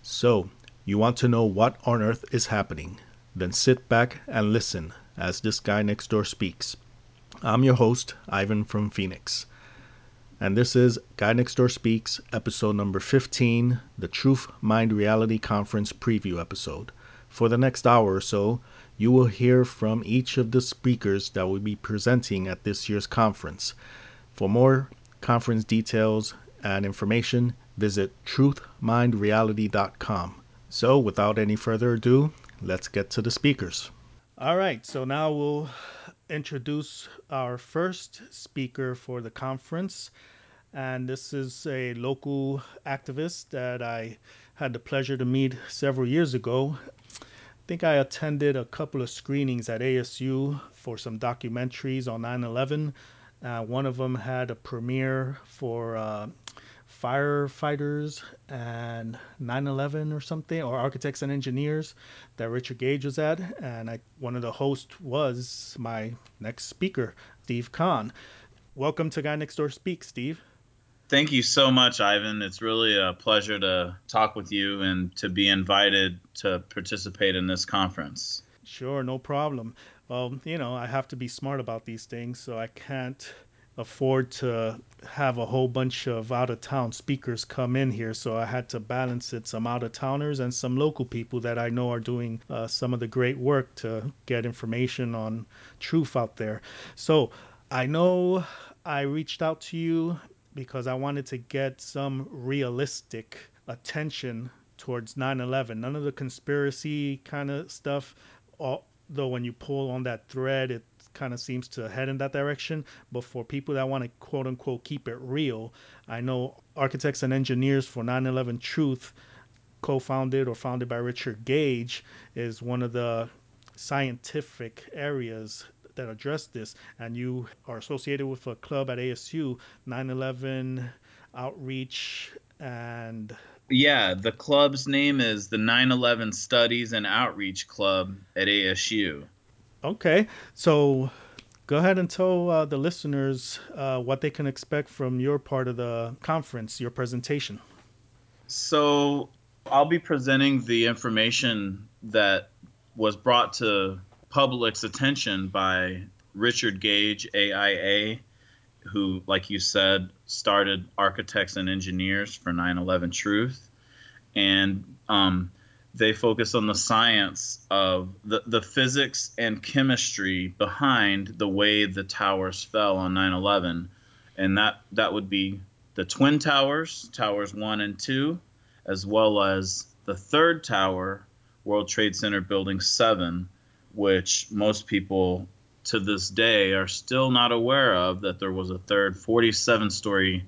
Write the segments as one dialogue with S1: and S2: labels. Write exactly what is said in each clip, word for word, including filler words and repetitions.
S1: So, you want to know what on earth is happening? Then sit back and listen as this guy next door speaks. I'm your host, Ivan from Phoenix. And this is Guy Next Door Speaks, episode number fifteen, the Truth Mind Reality Conference preview episode. For the next hour or so, you will hear from each of the speakers that will be presenting at this year's conference. For more conference details and information, visit truth mind reality dot com. So, without any further ado, let's get to the speakers. All right, so now we'll introduce our first speaker for the conference. And this is a local activist that I had the pleasure to meet several years ago. I think I attended a couple of screenings at A S U for some documentaries on nine eleven. Uh, one of them had a premiere for uh, firefighters and nine eleven or something, or architects and engineers that Richard Gage was at. And I, one of the hosts was my next speaker, Steve Kahn. Welcome to Guy Next Door Speaks, Steve.
S2: Thank you so much, Ivan. It's really a pleasure to talk with you and to be invited to participate in this conference.
S1: Sure, no problem. Well, you know, I have to be smart about these things, so I can't afford to have a whole bunch of out of town speakers come in here. So I had to balance it, some out of towners and some local people that I know are doing uh, some of the great work to get information on truth out there. So I know I reached out to you because I wanted to get some realistic attention towards nine eleven. None of the conspiracy kind of stuff, although when you pull on that thread, it kind of seems to head in that direction. But for people that want to quote unquote keep it real, I know Architects and Engineers for nine eleven Truth, co-founded or founded by Richard Gage, is one of the scientific areas that address this. And you are associated with a club at A S U, nine eleven Outreach and
S2: Yeah, the club's name is the nine eleven Studies and Outreach Club at A S U.
S1: okay. So go ahead and tell uh, the listeners uh, what they can expect from your part of the conference, your presentation.
S2: So I'll be presenting the information that was brought to public's attention by Richard Gage, A I A, who, like you said, started Architects and Engineers for nine eleven Truth. And um, they focus on the science of the, the physics and chemistry behind the way the towers fell on nine eleven. And that, that would be the Twin Towers, Towers one and two, as well as the third tower, World Trade Center Building seven, which most people to this day are still not aware of, that there was a third forty-seven story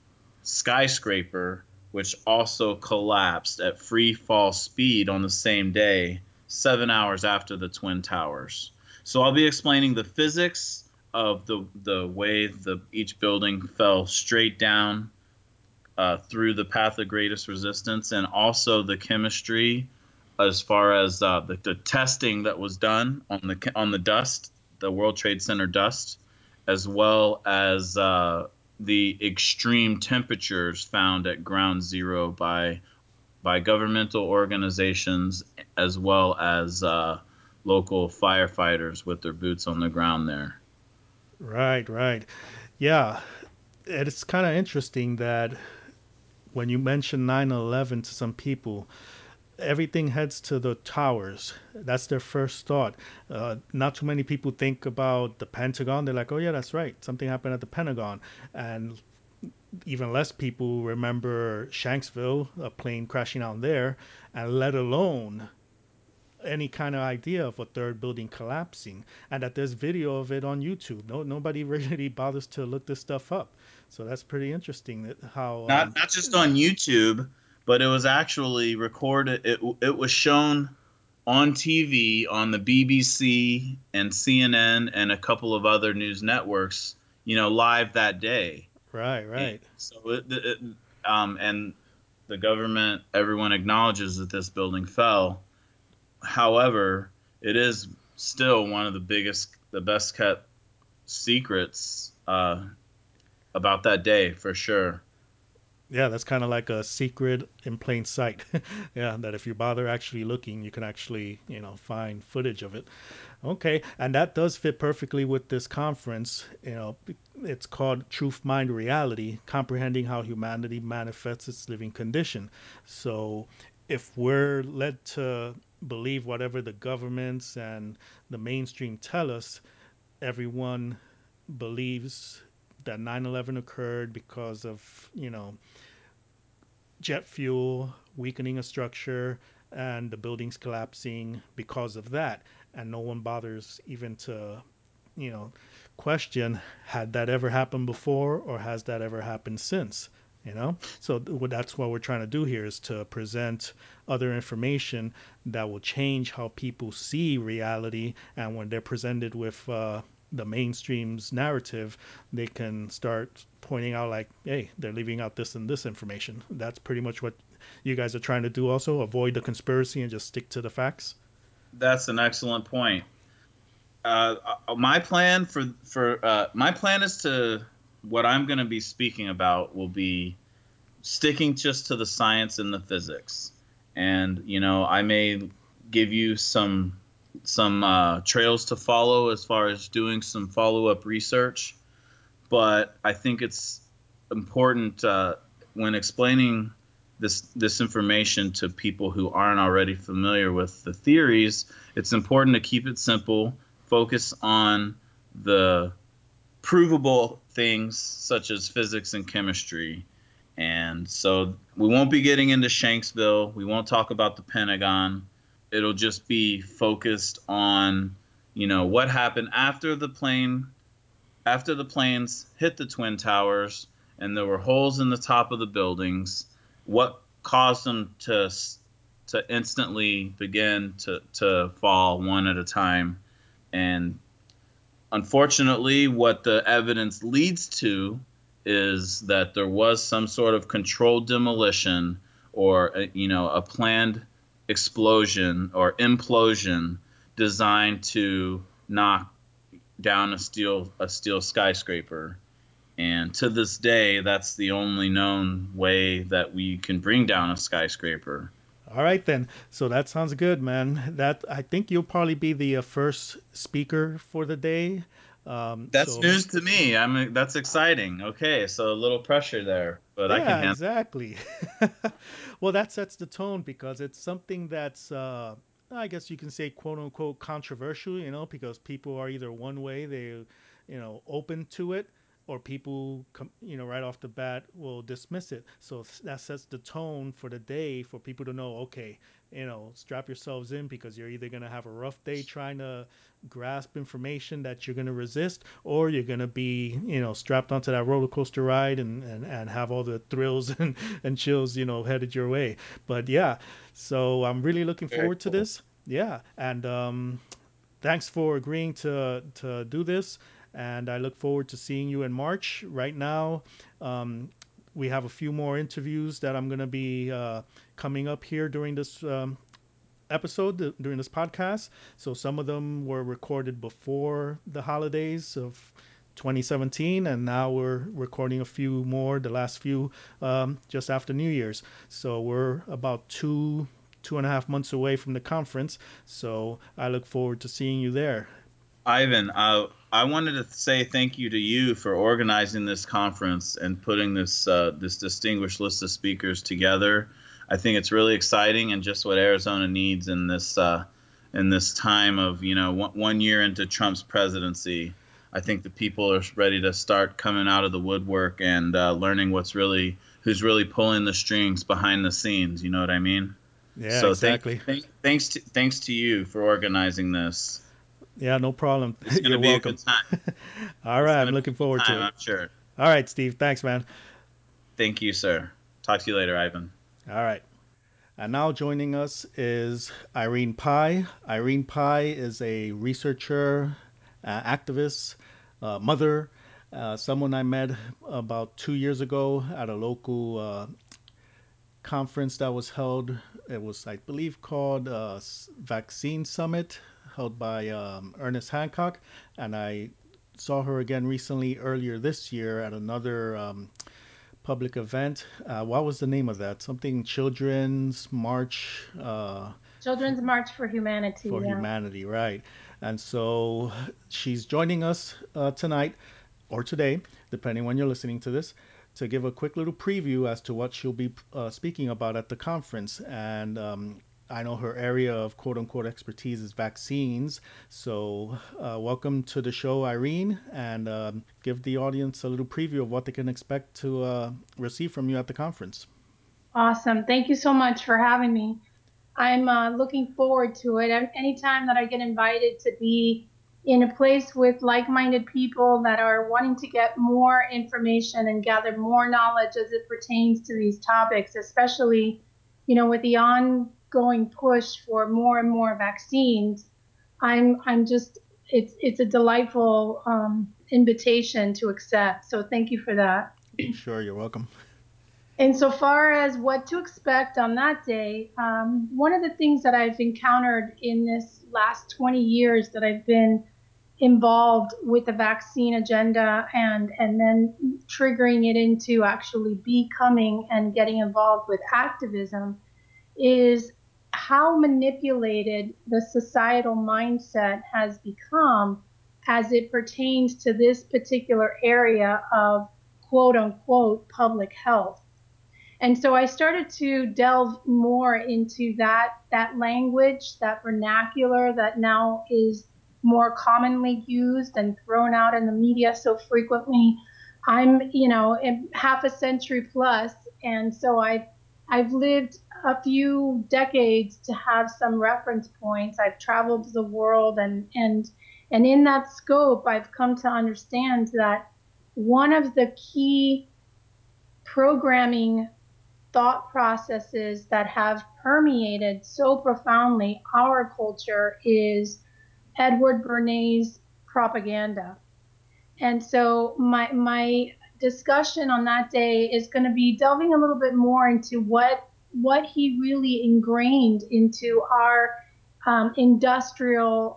S2: skyscraper which also collapsed at free fall speed on the same day, seven hours after the Twin Towers. So I'll be explaining the physics of the the way the each building fell straight down uh, through the path of greatest resistance, and also the chemistry as far as uh, the, the testing that was done on the on the dust, the World Trade Center dust, as well as uh, the extreme temperatures found at ground zero by by governmental organizations, as well as uh, local firefighters with their boots on the ground there.
S1: Right, right. Yeah, it's kind of interesting that when you mention nine eleven to some people, everything heads to the towers. That's their first thought. Uh, not too many people think about the Pentagon. They're like, oh, yeah, that's right. Something happened at the Pentagon. And even less people remember Shanksville, a plane crashing out there, and let alone any kind of idea of a third building collapsing, and that there's video of it on YouTube. No, nobody really bothers to look this stuff up. So that's pretty interesting. That how
S2: Not
S1: um,
S2: not just on YouTube, but it was actually recorded. It it was shown on T V on the B B C and C N N and a couple of other news networks, you know, live that day.
S1: right,
S2: And
S1: right,
S2: so it, it um and the government, everyone acknowledges that this building fell. However, it is still one of the biggest, the best kept secrets uh, about that day for sure.
S1: Yeah, that's kind of like a secret in plain sight. Yeah, that if you bother actually looking, you can actually, you know, find footage of it. Okay, and that does fit perfectly with this conference. You know, it's called Truth, Mind, Reality: Comprehending How Humanity Manifests Its Living Condition. So, if we're led to believe whatever the governments and the mainstream tell us, everyone believes that nine eleven occurred because of, you know, jet fuel weakening a structure and the buildings collapsing because of that. And no one bothers even to, you know, question, had that ever happened before or has that ever happened since? You know, so that's what we're trying to do here, is to present other information that will change how people see reality. And when they're presented with uh, the mainstream's narrative, they can start pointing out, like, hey, they're leaving out this and this information. That's pretty much what you guys are trying to do. Also, avoid the conspiracy and just stick to the facts.
S2: That's an excellent point. Uh, uh, my plan for for uh, my plan is to what I'm going to be speaking about will be sticking just to the science and the physics, and you know I may give you some some uh, trails to follow as far as doing some follow up research, but I think it's important uh, when explaining this this information to people who aren't already familiar with the theories. It's important to keep it simple, focus on the provable things such as physics and chemistry. And so we won't be getting into Shanksville. We won't talk about the Pentagon. It'll just be focused on, you know, what happened after the plane after the planes hit the Twin Towers and there were holes in the top of the buildings, what caused them to to instantly begin to, to fall one at a time? And unfortunately, what the evidence leads to is that there was some sort of controlled demolition or a, you know a planned explosion or implosion designed to knock down a steel a steel skyscraper. And to this day, that's the only known way that we can bring down a skyscraper.
S1: All right then. So that sounds good, man. That, I think you'll probably be the uh, first speaker for the day. Um,
S2: That's
S1: so
S2: news to me. I'm that's exciting. Okay, so a little pressure there, but I can
S1: yeah,
S2: handle.
S1: exactly. Well, that sets the tone because it's something that's, uh, I guess you can say, quote unquote, controversial, you know, because people are either one way, they, you know, open to it, or people, you know, right off the bat will dismiss it. So that sets the tone for the day for people to know, okay, you know, strap yourselves in because you're either going to have a rough day trying to grasp information that you're going to resist, or you're going to be, you know, strapped onto that roller coaster ride and, and, and have all the thrills and, and chills, you know, headed your way. But yeah, so I'm really looking
S2: Very
S1: forward to
S2: cool.
S1: this. Yeah. And um, thanks for agreeing to, to do this. And I look forward to seeing you in March. Right now, um, we have a few more interviews that I'm going to be uh, coming up here during this um, episode, during this podcast. So some of them were recorded before the holidays of twenty seventeen, and now we're recording a few more, the last few, um, just after New Year's. So we're about two two and a half months away from the conference. So I look forward to seeing you there.
S2: Ivan, I I wanted to say thank you to you for organizing this conference and putting this uh, this distinguished list of speakers together. I think it's really exciting and just what Arizona needs in this uh, in this time of you know one, one year into Trump's presidency. I think the people are ready to start coming out of the woodwork and uh, learning what's really who's really pulling the strings behind the scenes. You know what I mean?
S1: Yeah,
S2: So thank,
S1: exactly.
S2: thank thanks to, thanks to you for organizing this.
S1: Yeah, no problem.
S2: It's going to
S1: You're
S2: be a
S1: welcome.
S2: good time.
S1: All
S2: It's
S1: right,
S2: going
S1: I'm
S2: to be
S1: looking
S2: a good
S1: forward to
S2: time,
S1: it.
S2: I'm sure.
S1: All right, Steve. Thanks, man.
S2: Thank you, sir. Talk to you later, Ivan.
S1: All right. And now joining us is Irene Pai. Irene Pai is a researcher, uh, activist, uh, mother, uh, someone I met about two years ago at a local uh, conference that was held. It was, I believe, called uh, Vaccine Summit, held by um, Ernest Hancock. And I saw her again recently, earlier this year, at another um, public event. Uh, what was the name of that? Something Children's March uh,
S3: Children's March for Humanity.
S1: for
S3: Yeah.
S1: Humanity, right? And so she's joining us uh, tonight or today, depending when you're listening to this, to give a quick little preview as to what she'll be uh, speaking about at the conference. And um, I know her area of quote unquote expertise is vaccines. So, uh, welcome to the show, Irene, and um, give the audience a little preview of what they can expect to uh, receive from you at the conference.
S3: Awesome. Thank you so much for having me. I'm uh, looking forward to it. Anytime that I get invited to be in a place with like-minded people that are wanting to get more information and gather more knowledge as it pertains to these topics, especially, you know, with the ongoing push for more and more vaccines, I'm I'm just it's it's a delightful um, invitation to accept. So thank you for that.
S1: Sure, you're welcome.
S3: Insofar as what to expect on that day, um, one of the things that I've encountered in this last twenty years that I've been involved with the vaccine agenda and and then triggering it into actually becoming and getting involved with activism is how manipulated the societal mindset has become as it pertains to this particular area of quote unquote public health. And so I started to delve more into that that language, that vernacular that now is more commonly used and thrown out in the media so frequently. I'm, you know, half a century plus, and so I've I've lived a few decades to have some reference points. I've traveled the world, and and and in that scope, I've come to understand that one of the key programming thought processes that have permeated so profoundly our culture is Edward Bernays propaganda. And so my my discussion on that day is going to be delving a little bit more into what what he really ingrained into our um, industrial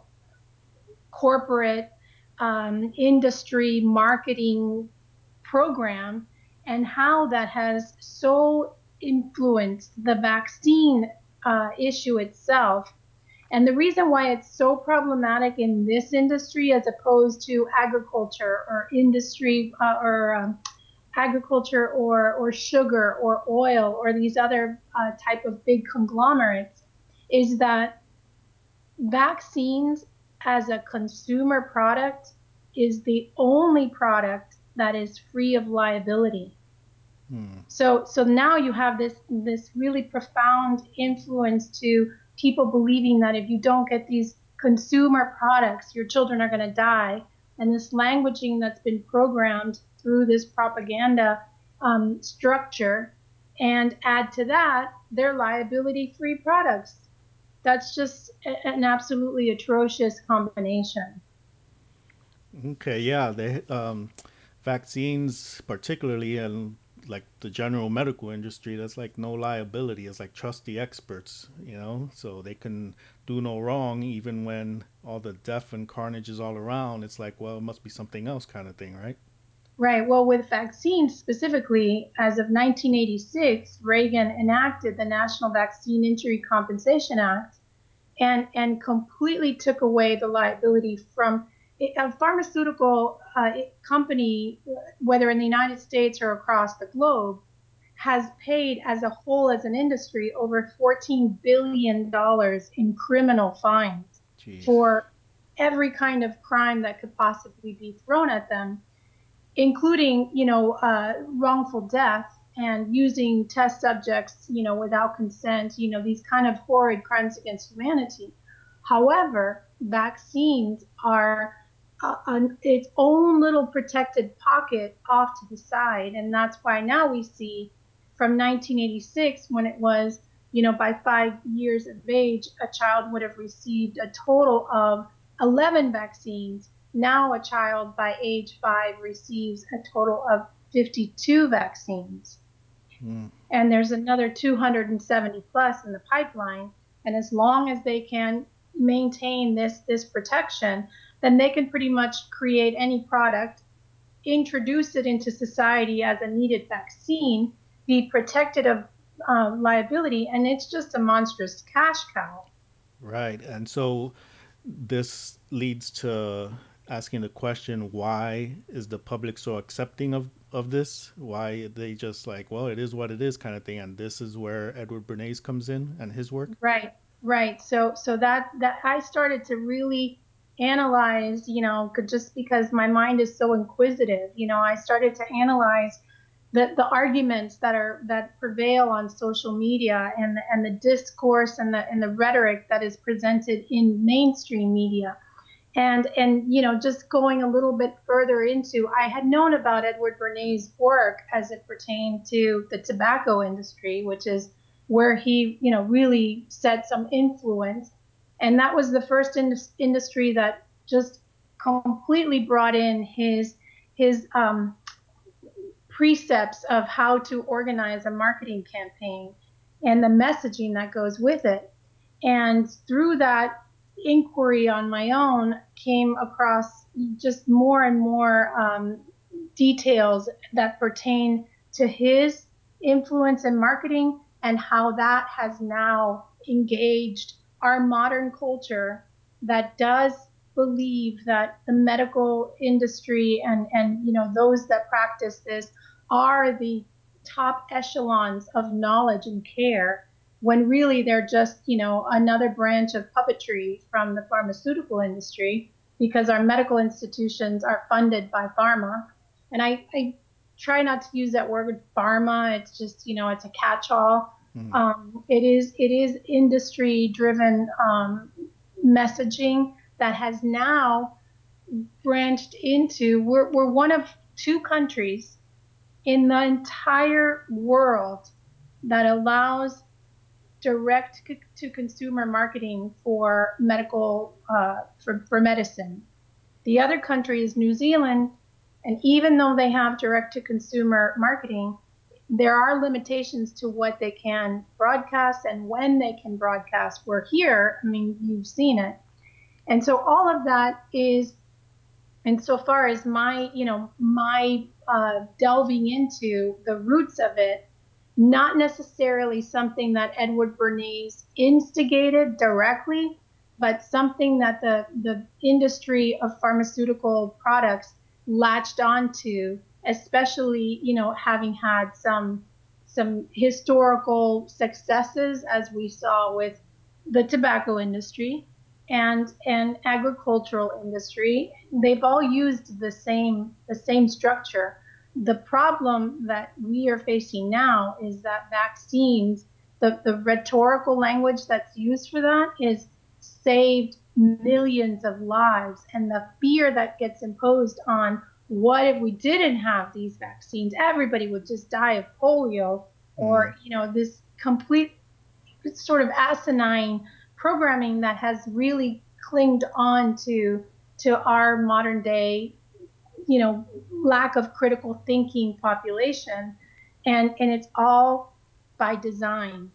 S3: corporate um, industry marketing program and how that has so influenced the vaccine uh, issue itself. And the reason why it's so problematic in this industry as opposed to agriculture or industry uh, or um, agriculture or, or sugar or oil or these other uh, type of big conglomerates is that vaccines as a consumer product is the only product that is free of liability.
S1: Hmm.
S3: So so now you have this this really profound influence to people believing that if you don't get these consumer products, your children are going to die. And this languaging that's been programmed through this propaganda um, structure, and add to that their liability-free products. That's just an absolutely atrocious combination.
S1: Okay, yeah, they um, vaccines, particularly in like the general medical industry, that's like no liability. It's like trust the experts, you know, so they can do no wrong, even when all the death and carnage is all around. It's like, well, it must be something else, kind of thing, right?
S3: Right. Well, with vaccines specifically, as of nineteen eighty-six, Reagan enacted the National Vaccine Injury Compensation Act and, and completely took away the liability from a pharmaceutical uh, company, whether in the United States or across the globe, has paid as a whole as an industry over fourteen billion dollars in criminal fines
S1: Jeez.
S3: for every kind of crime that could possibly be thrown at them, including, you know, uh, wrongful death and using test subjects, you know, without consent, you know, these kind of horrid crimes against humanity. However, vaccines are uh, an, its own little protected pocket off to the side. And that's why now we see from nineteen eighty-six, when it was, you know, by five years of age, a child would have received a total of eleven vaccines. Now, a child by age five receives a total of fifty-two vaccines.
S1: Hmm.
S3: And there's another two hundred seventy plus in the pipeline. And as long as they can maintain this, this protection, then they can pretty much create any product introduce it into society as a needed vaccine, be protected of uh, liability, and it's just a monstrous cash cow.
S1: Right. And so this leads to asking the question, why is the public so accepting of of this? Why are they just like, well, it is what it is kind of thing? And this is where Edward Bernays comes in and his work.
S3: Right, right. So so that that I started to really analyze, you know, just because my mind is so inquisitive, you know, I started to analyze the the arguments that are that prevail on social media, and the, and the discourse and the and the rhetoric that is presented in mainstream media. And and you know, just going a little bit further into, I had known about Edward Bernays' work as it pertained to the tobacco industry, which is where he, you know, really set some influence. And that was the first in- industry that just completely brought in his his um, precepts of how to organize a marketing campaign and the messaging that goes with it. And through that inquiry on my own, came across just more and more um, details that pertain to his influence in marketing and how that has now engaged our modern culture that does believe that the medical industry and and you know, those that practice this are the top echelons of knowledge and care, when really they're just, you know, another branch of puppetry from the pharmaceutical industry, because our medical institutions are funded by pharma. And I, I try not to use that word pharma. It's just, you know, it's a catch-all.
S1: Mm.
S3: Um, it is it is industry driven um, messaging that has now branched into, we're, we're one of two countries in the entire world that allows direct to consumer marketing for medical uh, for, for medicine. The other country is New Zealand, and even though they have direct to consumer marketing, there are limitations to what they can broadcast and when they can broadcast. We're here, I mean, you've seen it. And so all of that is, and so far as my, you know, my uh, delving into the roots of it, not necessarily something that Edward Bernays instigated directly, but something that the the industry of pharmaceutical products latched onto, especially, you know, having had some some historical successes, as we saw with the tobacco industry and and agricultural industry. They've all used the same the same structure. The problem that we are facing now is that vaccines, the, the rhetorical language that's used for that is saved millions of lives, and the fear that gets imposed on, what if we didn't have these vaccines, everybody would just die of polio,
S1: Mm.
S3: or, you know, this complete sort of asinine programming that has really clinged on to to our modern day, you know, lack of critical thinking population, and and it's all by design.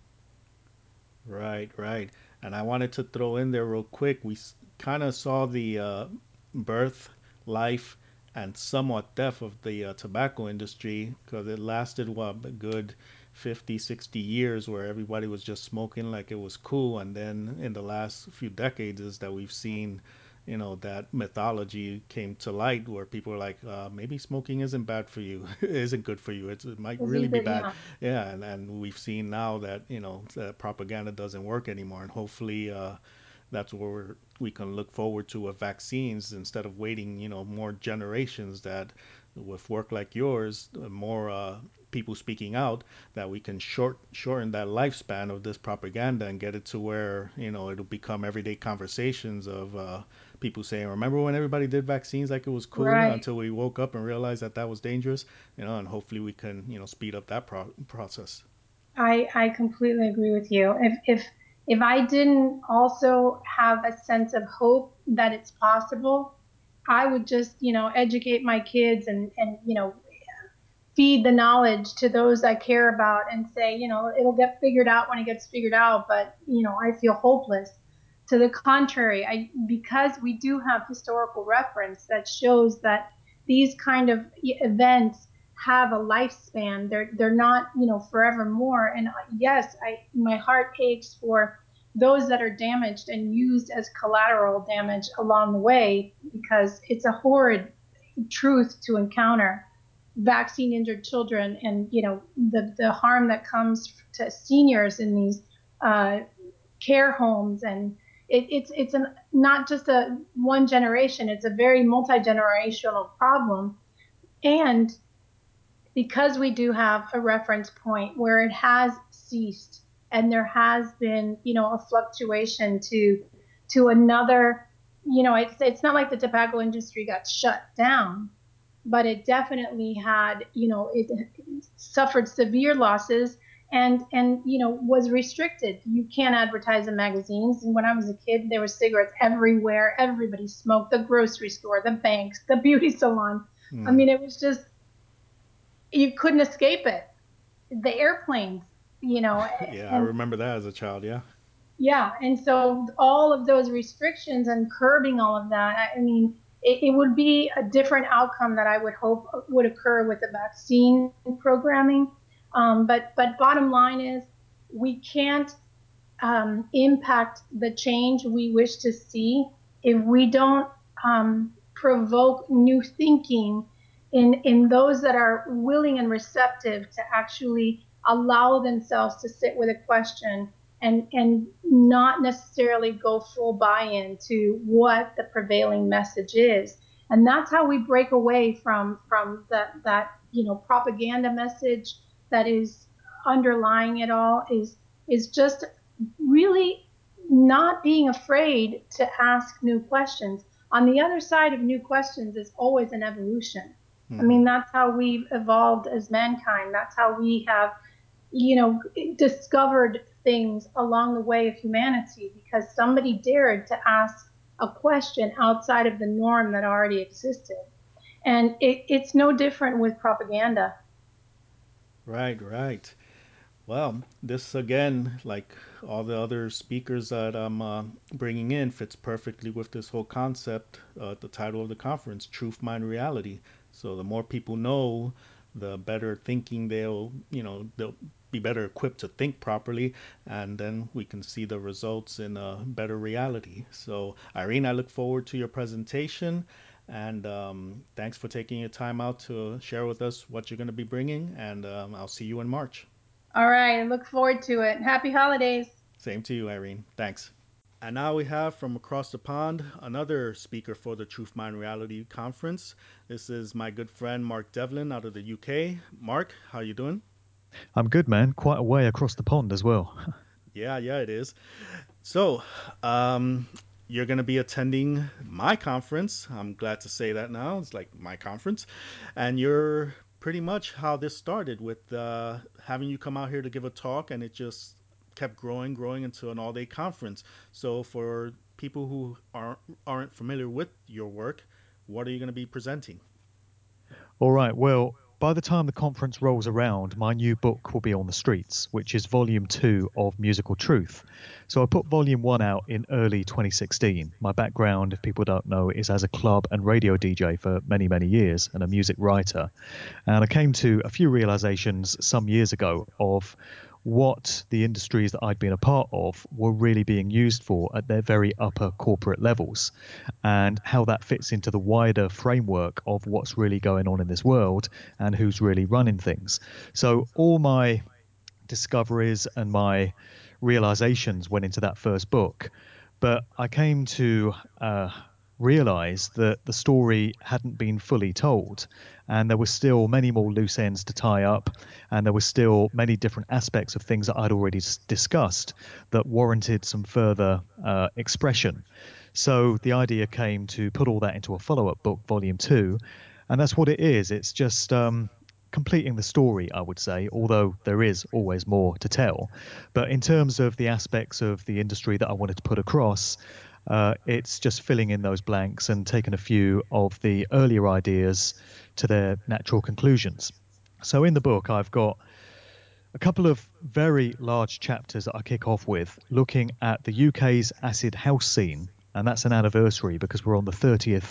S1: Right, right. And I wanted to throw in there real quick. We kind of saw the uh, birth, life, and somewhat death of the uh, tobacco industry, because it lasted, what, a good fifty, sixty years where everybody was just smoking like it was cool. And then in the last few decades is that we've seen, you know, that mythology came to light where people are like, uh, maybe smoking isn't bad for you, isn't good for you. It's, it might really
S3: Isn't
S1: be
S3: it?
S1: bad.
S3: Yeah.
S1: Yeah, and, and we've seen now that, you know, that propaganda doesn't work anymore, and hopefully uh, that's where we're, we can look forward to with vaccines instead of waiting, you know, more generations. That with work like yours, more uh, people speaking out, that we can short shorten that lifespan of this propaganda and get it to where, you know, it'll become everyday conversations of uh, people saying, "Remember when everybody did vaccines like it was cool?"
S3: Right.
S1: Until we woke up and realized that that was dangerous, you know, and hopefully we can, you know, speed up that pro- process.
S3: I I completely agree with you. If if if I didn't also have a sense of hope that it's possible, I would just, you know, educate my kids and and you know, feed the knowledge to those I care about and say, you know, it'll get figured out when it gets figured out, but, you know, I feel hopeless. To the contrary, I because we do have historical reference that shows that these kind of events have a lifespan. They're they're not, you know, forevermore. And yes, I my heart aches for those that are damaged and used as collateral damage along the way, because it's a horrid truth to encounter. Vaccine injured children, and you know the the harm that comes to seniors in these uh, care homes, and it, it's it's an, not just a one generation, it's a very multi-generational problem. And because we do have a reference point where it has ceased, and there has been, you know, a fluctuation to to another, you know, it's it's not like the tobacco industry got shut down, but it definitely had, you know, it, it suffered severe losses, and and you know was restricted. You can't advertise in magazines. And when I was a kid, there were cigarettes everywhere. Everybody smoked. The grocery store, the banks, the beauty salon. I
S1: Mm.
S3: mean, it was just, you couldn't escape it. The airplanes, you know,
S1: Yeah, I
S3: and
S1: remember that as a child. Yeah.
S3: yeah, and so all of those restrictions and curbing all of that, I mean, it, it would be a different outcome that I would hope would occur with the vaccine programming. Um, but but bottom line is, we can't um, impact the change we wish to see if we don't um, provoke new thinking in in those that are willing and receptive to actually allow themselves to sit with a question, and and not necessarily go full buy-in to what the prevailing message is. And that's how we break away from from that that you know propaganda message that is underlying it all, is is just really not being afraid to ask new questions. On the other side of new questions is always an evolution. I
S1: Mm-hmm.
S3: mean, that's how we've evolved as mankind. That's how we have, you know, discovered things along the way of humanity, because somebody dared to ask a question outside of the norm that already existed. And it, it's no different with propaganda.
S1: Right, right. Well, this again, like all the other speakers that I'm uh, bringing in, fits perfectly with this whole concept. Uh, the title of the conference, Truth, Mind, Reality. So the more people know, the better thinking they'll, you know, they'll be better equipped to think properly, and then we can see the results in a better reality. So, Irene, I look forward to your presentation, and um, thanks for taking your time out to share with us what you're going to be bringing, and um, I'll see you in March.
S3: All right, I look forward to it. Happy holidays.
S1: Same to you, Irene. Thanks. And now we have from across the pond another speaker for the Truth Mind Reality Conference. This is my good friend Mark Devlin out of the U K. Mark, how you doing?
S4: I'm good, man. Quite a way across the pond as well.
S1: Yeah, yeah, it is. So, um, you're going to be attending my conference. I'm glad to say that now. It's like my conference. And you're pretty much how this started with uh, having you come out here to give a talk, and it just kept growing, growing into an all day conference. So, for people who aren't, aren't familiar with your work, what are you going to be presenting?
S4: All right. Well, by the time the conference rolls around, my new book will be on the streets, which is volume two of Musical Truth. So I put volume one out in early twenty sixteen. My background, if people don't know, is as a club and radio D J for many, many years and a music writer. And I came to a few realizations some years ago of what the industries that I'd been a part of were really being used for at their very upper corporate levels, and how that fits into the wider framework of what's really going on in this world and who's really running things. So all my discoveries and my realizations went into that first book, but I came to uh, realize that the story hadn't been fully told, and there were still many more loose ends to tie up, and there were still many different aspects of things that I'd already s- discussed that warranted some further uh, expression. So the idea came to put all that into a follow-up book, volume two, and that's what it is. It's just um, completing the story, I would say, although there is always more to tell. But in terms of the aspects of the industry that I wanted to put across, uh, it's just filling in those blanks and taking a few of the earlier ideas to their natural conclusions. So in the book, I've got a couple of very large chapters that I kick off with, looking at the U K's acid house scene. And that's an anniversary because we're on the thirtieth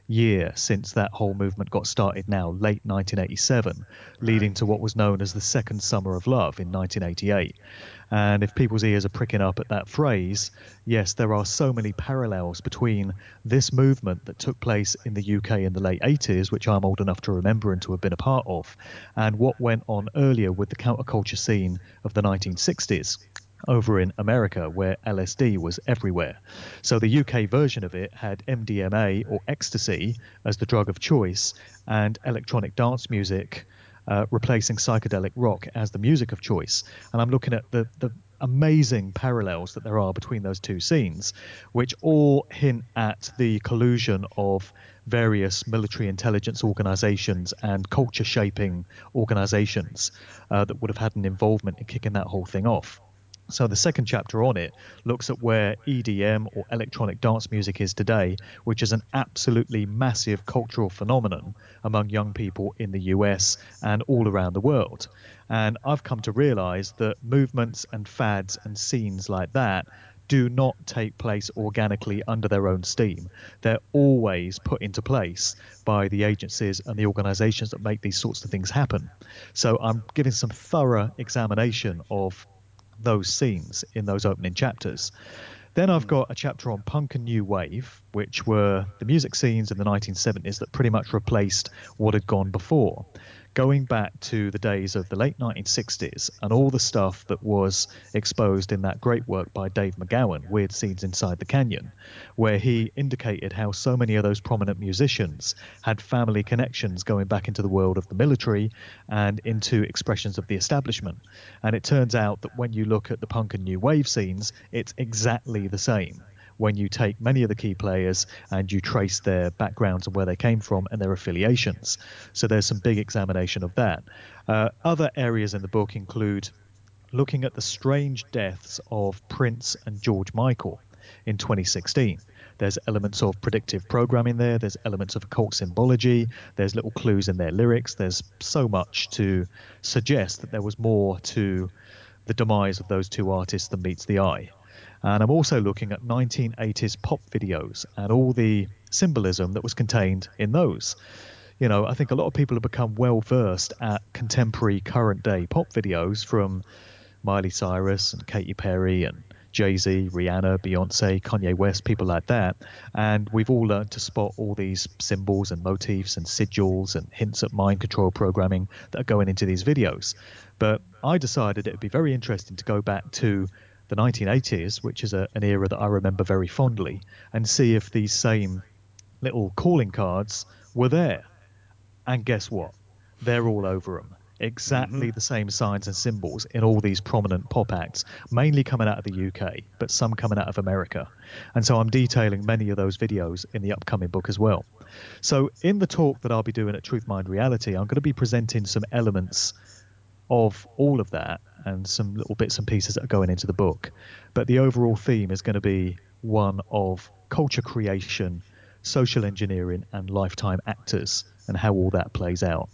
S4: year since that whole movement got started now, late nineteen eighty-seven, leading
S2: Right.
S4: to what was known as the Second Summer of Love in nineteen eighty-eight. And if people's ears are pricking up at that phrase, yes, there are so many parallels between this movement that took place in the U K in the late eighties, which I'm old enough to remember and to have been a part of, and what went on earlier with the counterculture scene of the nineteen sixties over in America, where L S D was everywhere. So the U K version of it had M D M A or ecstasy as the drug of choice, and electronic dance music uh, replacing psychedelic rock as the music of choice. And I'm looking at the, the amazing parallels that there are between those two scenes, which all hint at the collusion of various military intelligence organizations and culture shaping organizations uh, that would have had an involvement in kicking that whole thing off. So the second chapter on it looks at where E D M or electronic dance music is today, which is an absolutely massive cultural phenomenon among young people in the U S and all around the world. And I've come to realize that movements and fads and scenes like that do not take place organically under their own steam. They're always put into place by the agencies and the organizations that make these sorts of things happen. So I'm giving some thorough examination of those scenes in those opening chapters. Then I've got a chapter on punk and new wave, which were the music scenes in the nineteen seventies that pretty much replaced what had gone before, going back to the days of the late nineteen sixties and all the stuff that was exposed in that great work by Dave McGowan, Weird Scenes Inside the Canyon, where he indicated how so many of those prominent musicians had family connections going back into the world of the military and into expressions of the establishment. And it turns out that when you look at the punk and new wave scenes, it's exactly the same when you take many of the key players and you trace their backgrounds and where they came from and their affiliations. So there's some big examination of that. Uh, other areas in the book include looking at the strange deaths of Prince and George Michael in twenty sixteen. There's elements of predictive programming there, there's elements of occult symbology, there's little clues in their lyrics, there's so much to suggest that there was more to the demise of those two artists than meets the eye. And I'm also looking at nineteen eighties pop videos and all the symbolism that was contained in those. You know, I think a lot of people have become well versed at contemporary current day pop videos from Miley Cyrus and Katy Perry and Jay-Z, Rihanna, Beyonce, Kanye West, people like that. And we've all learned to spot all these symbols and motifs and sigils and hints at mind control programming that are going into these videos. But I decided it would be very interesting to go back to the nineteen eighties, which is a, an era that I remember very fondly, and see if these same little calling cards were there. And guess what? They're all over them.
S1: Mm-hmm.
S4: Exactly the same signs and symbols in all these prominent pop acts, mainly coming out of the U K, but some coming out of America. And so I'm detailing many of those videos in the upcoming book as well. So in the talk that I'll be doing at Truth Mind Reality, I'm going to be presenting some elements of all of that and some little bits and pieces that are going into the book. But the overall theme is going to be one of culture creation, social engineering, and lifetime actors and how all that plays out.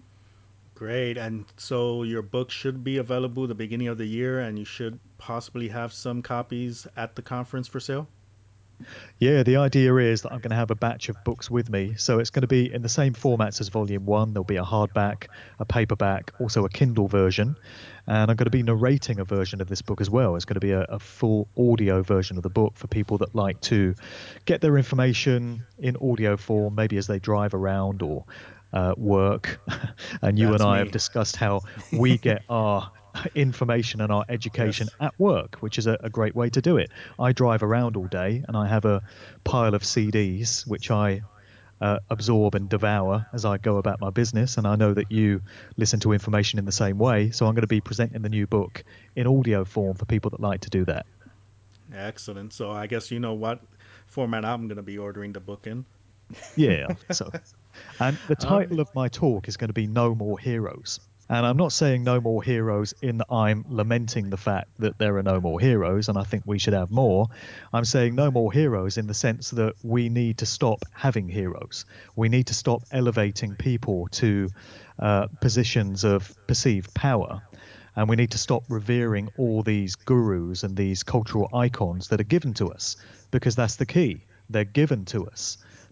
S1: Great. And so your book should be available the beginning of the year, and you should possibly have some copies at the conference for sale.
S4: Yeah, the idea is that I'm going to have a batch of books with me. So it's going to be in the same formats as Volume one. There'll be a hardback, a paperback, also a Kindle version. And I'm going to be narrating a version of this book as well. It's going to be a, a full audio version of the book for people that like to get their information in audio form, maybe as they drive around or uh, work. And you and
S1: That's
S4: I have
S1: me.
S4: discussed how we get our information and our education
S1: Yes.
S4: at work, which is a, a great way to do it. I drive around all day and I have a pile of C Ds which I uh, absorb and devour as I go about my business. And I know that you listen to information in the same way. So I'm going to be presenting the new book in audio form for people that like to do that.
S1: Excellent. So I guess you know what format I'm going to be ordering the book in.
S4: Yeah. So, and the
S1: All right.
S4: title of my talk is going to be No More Heroes. And I'm not saying no more heroes in that I'm lamenting the fact that there are no more heroes and I think we should have more. I'm saying no more heroes in the sense that we need to stop having heroes. We need to stop elevating people to uh, positions of perceived power. And we need to stop revering all these gurus and these cultural icons that are given to us, because that's the key. They're given to us.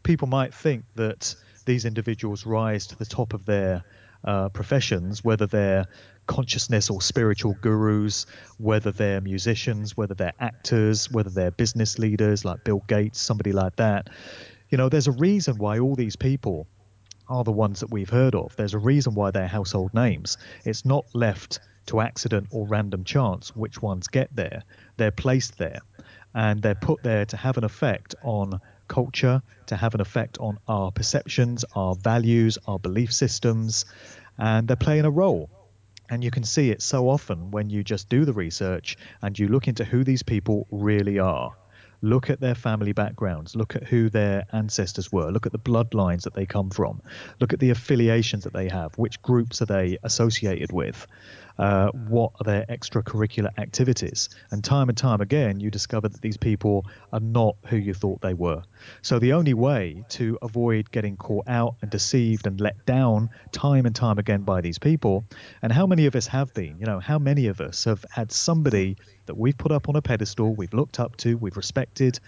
S4: people might think that these individuals rise to the top of their uh, professions, whether they're consciousness or spiritual gurus, whether they're musicians, whether they're actors, whether they're business leaders like Bill Gates, somebody like that. You know, there's a reason why all these people are the ones that we've heard of. There's a reason why they're household names. It's not left to accident or random chance which ones get there. They're placed there, and they're put there to have an effect on culture, to have an effect on our perceptions, our values, our belief systems, and they're playing a role. And you can see it so often when you just do the research and you look into who these people really are. Look at their family backgrounds, look at who their ancestors were, look at the bloodlines that they come from, look at the affiliations that they have, which groups are they associated with, uh, what are their extracurricular activities. And time and time again, you discover that these people are not who you thought they were. So the only way to avoid getting caught out and deceived and let down time and time again by these people, and how many of us have been, you know, how many of us have had somebody that we've put up on a pedestal, we've looked up to, we've respected.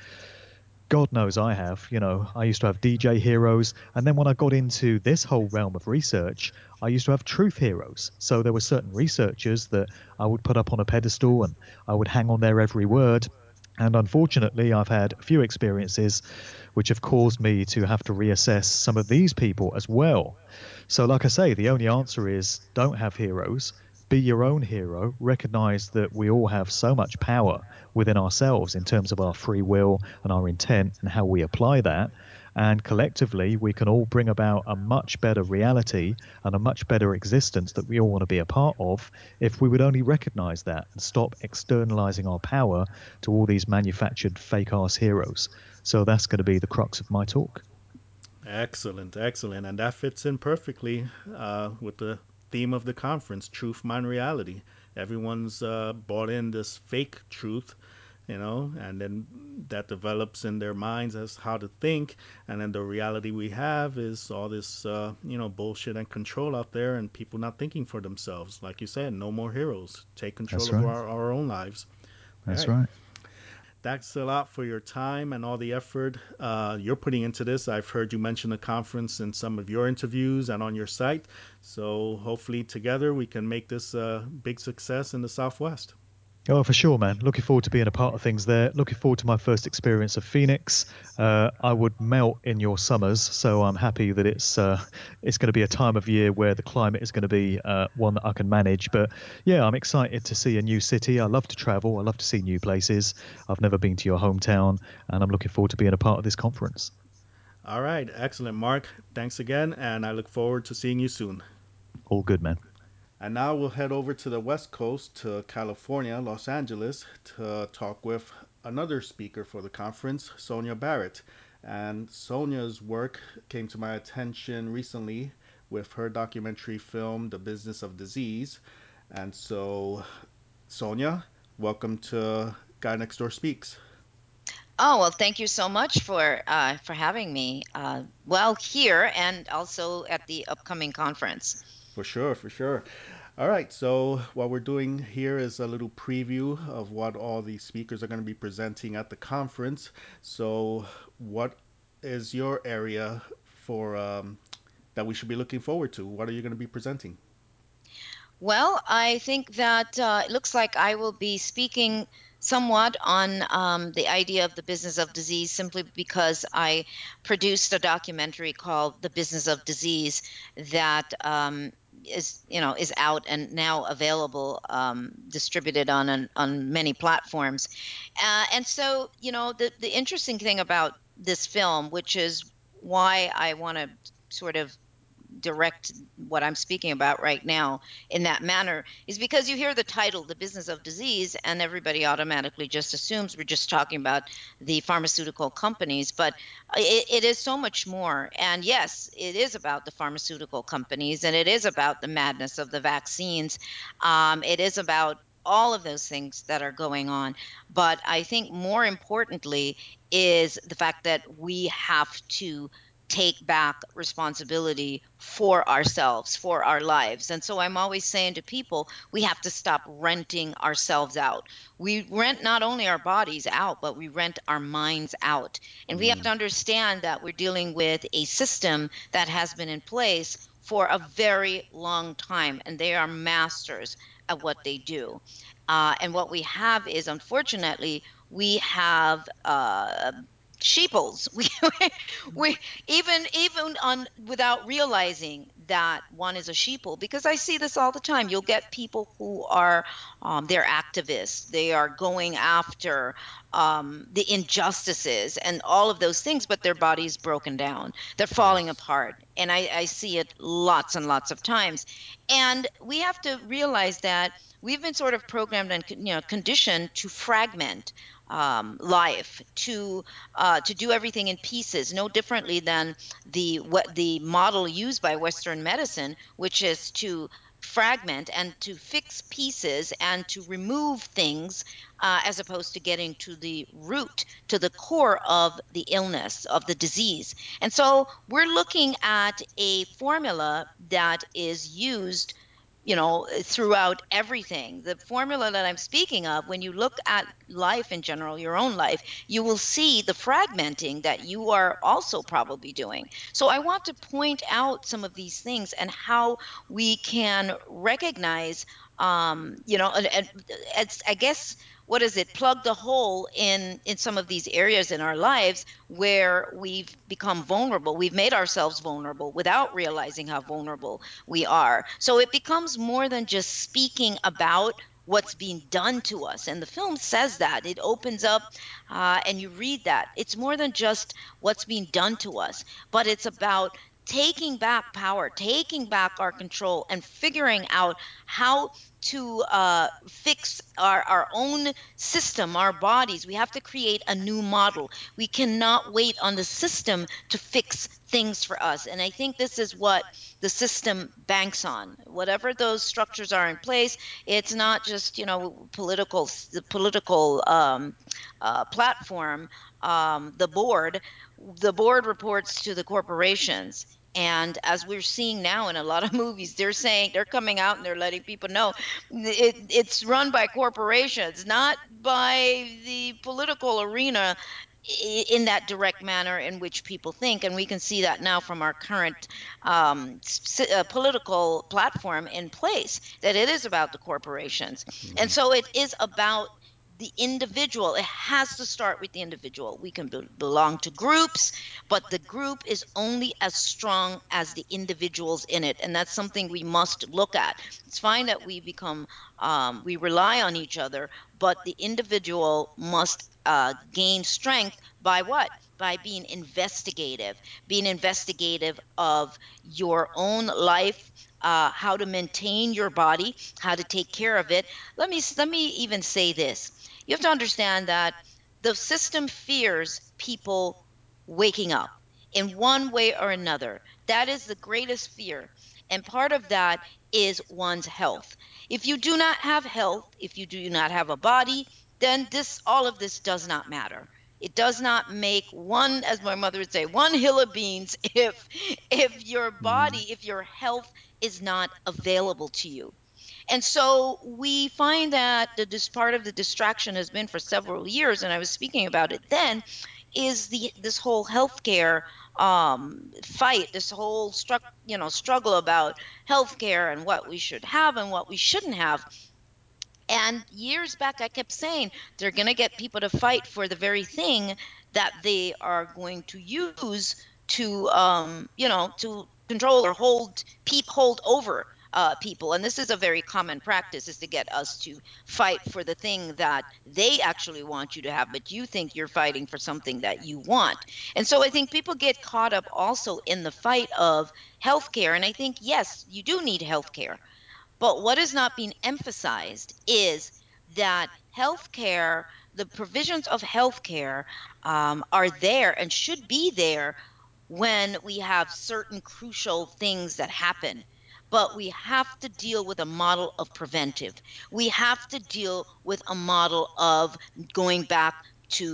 S4: God knows I have. You know, I used to have D J heroes. And then when I got into this whole realm of research, I used to have truth heroes. So there were certain researchers that I would put up on a pedestal and I would hang on their every word. And unfortunately, I've had a few experiences which have caused me to have to reassess some of these people as well. So, like I say, the only answer is don't have heroes. Be your own hero. Recognize that we all have so much power within ourselves in terms of our free will and our intent and how we apply that. And collectively, we can all bring about a much better reality and a much better existence that we all want to be a part of if we would only recognize that and stop externalizing our power to all these manufactured fake ass heroes. So that's going to be the crux of my talk.
S1: Excellent, excellent. And that fits in perfectly uh, with the theme of the conference, Truth, Mind, Reality. Everyone's uh, bought in this fake truth, you know, and then that develops in their minds as how to think. And then the reality we have is all this, uh, you know, bullshit and control out there and people not thinking for themselves. Like you said, no more heroes. Take control
S4: That's
S1: of
S4: right.
S1: our, our own lives. All
S4: That's
S1: right.
S4: right.
S1: Thanks a lot for your time and all the effort uh, you're putting into this. I've heard you mention the conference in some of your interviews and on your site. So hopefully together we can make this a big success in the Southwest.
S4: Oh, for sure, man. Looking forward to being a part of things there. Looking forward to my first experience of Phoenix. Uh, I would melt in your summers, so I'm happy that it's uh, it's going to be a time of year where the climate is going to be uh, one that I can manage. But yeah, I'm excited to see a new city. I love to travel. I love to see new places. I've never been to your hometown, and I'm looking forward to being a part of this conference.
S1: All right. Excellent, Mark. Thanks again. And I look forward to seeing you soon.
S4: All good, man.
S1: And now we'll head over to the West Coast, to California, Los Angeles, to talk with another speaker for the conference, Sonia Barrett. And Sonia's work came to my attention recently with her documentary film, The Business of Disease. And so, Sonia, welcome to Guy Next Door Speaks.
S5: Oh, well, thank you so much for uh, for having me. Uh, well, here and also at the upcoming conference.
S1: For sure, for sure. All right, so what we're doing here is a little preview of what all the speakers are going to be presenting at the conference. So, what is your area for um, that we should be looking forward to? What are you going to be presenting?
S5: Well, I think that uh, it looks like I will be speaking somewhat on um, the idea of the business of disease simply because I produced a documentary called The Business of Disease that um, is, you know, is out and now available, um, distributed on an, on many platforms. Uh, and so, you know, the the interesting thing about this film, which is why I want to sort of direct what I'm speaking about right now in that manner, is because you hear the title, The Business of Disease, and everybody automatically just assumes we're just talking about the pharmaceutical companies. But it, it is so much more. And yes, it is about the pharmaceutical companies, and it is about the madness of the vaccines. Um, it is about all of those things that are going on. But I think more importantly is the fact that we have to take back responsibility for ourselves, for our lives. And so I'm always saying to people, we have to stop renting ourselves out. We rent not only our bodies out, but we rent our minds out. And we have to
S2: Mm.
S5: understand that we're dealing with a system that has been in place for a very long time, and they are masters at what they do. Uh, and what we have is, unfortunately, we have uh, sheeples. We, we even even on without realizing that one is a sheeple, because I see this all the time. You'll get people who are um, they're activists. They are going after um, the injustices and all of those things, but their body's broken down. They're falling
S2: Yes.
S5: apart, and I, I see it lots and lots of times. And we have to realize that we've been sort of programmed and you know conditioned to fragment um, life, to uh, to do everything in pieces, no differently than the what the model used by Western medicine, which is to fragment and to fix pieces and to remove things, uh, as opposed to getting to the root, to the core of the illness, of the disease. And so we're looking at a formula that is used, you know, throughout everything. The formula that I'm speaking of, when you look at life in general, your own life, you will see the fragmenting that you are also probably doing. So I want to point out some of these things and how we can recognize, um, you know, and, and it's, I guess, what is it? Plug the hole in in some of these areas in our lives where we've become vulnerable. We've made ourselves vulnerable without realizing how vulnerable we are. So it becomes more than just speaking about what's being done to us. And the film says that. It opens up uh, and you read that. It's more than just what's being done to us, but it's about taking back power, taking back our control, and figuring out how to uh, fix our, our own system, our bodies. We have to create a new model. We cannot wait on the system to fix things for us. And I think this is what the system banks on. Whatever those structures are in place, it's not just, you know, political, the political um, uh, platform, um, the board. The board reports to the corporations. And as we're seeing now in a lot of movies, they're saying, they're coming out and they're letting people know it, it's run by corporations, not by the political arena in that direct manner in which people think. And we can see that now from our current um, uh, political platform in place, that it is about the corporations. And so it is about the individual. It has to start with the individual. We can be- belong to groups, but the group is only as strong as the individuals in it. And that's something we must look at. It's fine that we become, um, we rely on each other, but the individual must uh, gain strength by what? By being investigative, being investigative of your own life, uh, how to maintain your body, how to take care of it. Let me let me even say this. You have to understand that the system fears people waking up in one way or another. That is the greatest fear. And part of that is one's health. If you do not have health, if you do not have a body, then this all of this does not matter. It does not make one, as my mother would say, one hill of beans if if your body, if your health is not available to you. And so we find that the this part of the distraction has been for several years, and I was speaking about it then, is the this whole healthcare um, fight, this whole struck you know struggle about healthcare and what we should have and what we shouldn't have. And years back, I kept saying they're going to get people to fight for the very thing that they are going to use to, um, you know, to control or hold peep hold over uh, people. And this is a very common practice: is to get us to fight for the thing that they actually want you to have, but you think you're fighting for something that you want. And so I think people get caught up also in the fight of healthcare. And I think yes, you do need healthcare, but what is not being emphasized is that healthcare, the provisions of healthcare, um, are there and should be there when we have certain crucial things that happen. But we have to deal with a model of preventive. We have to deal with a model of going back to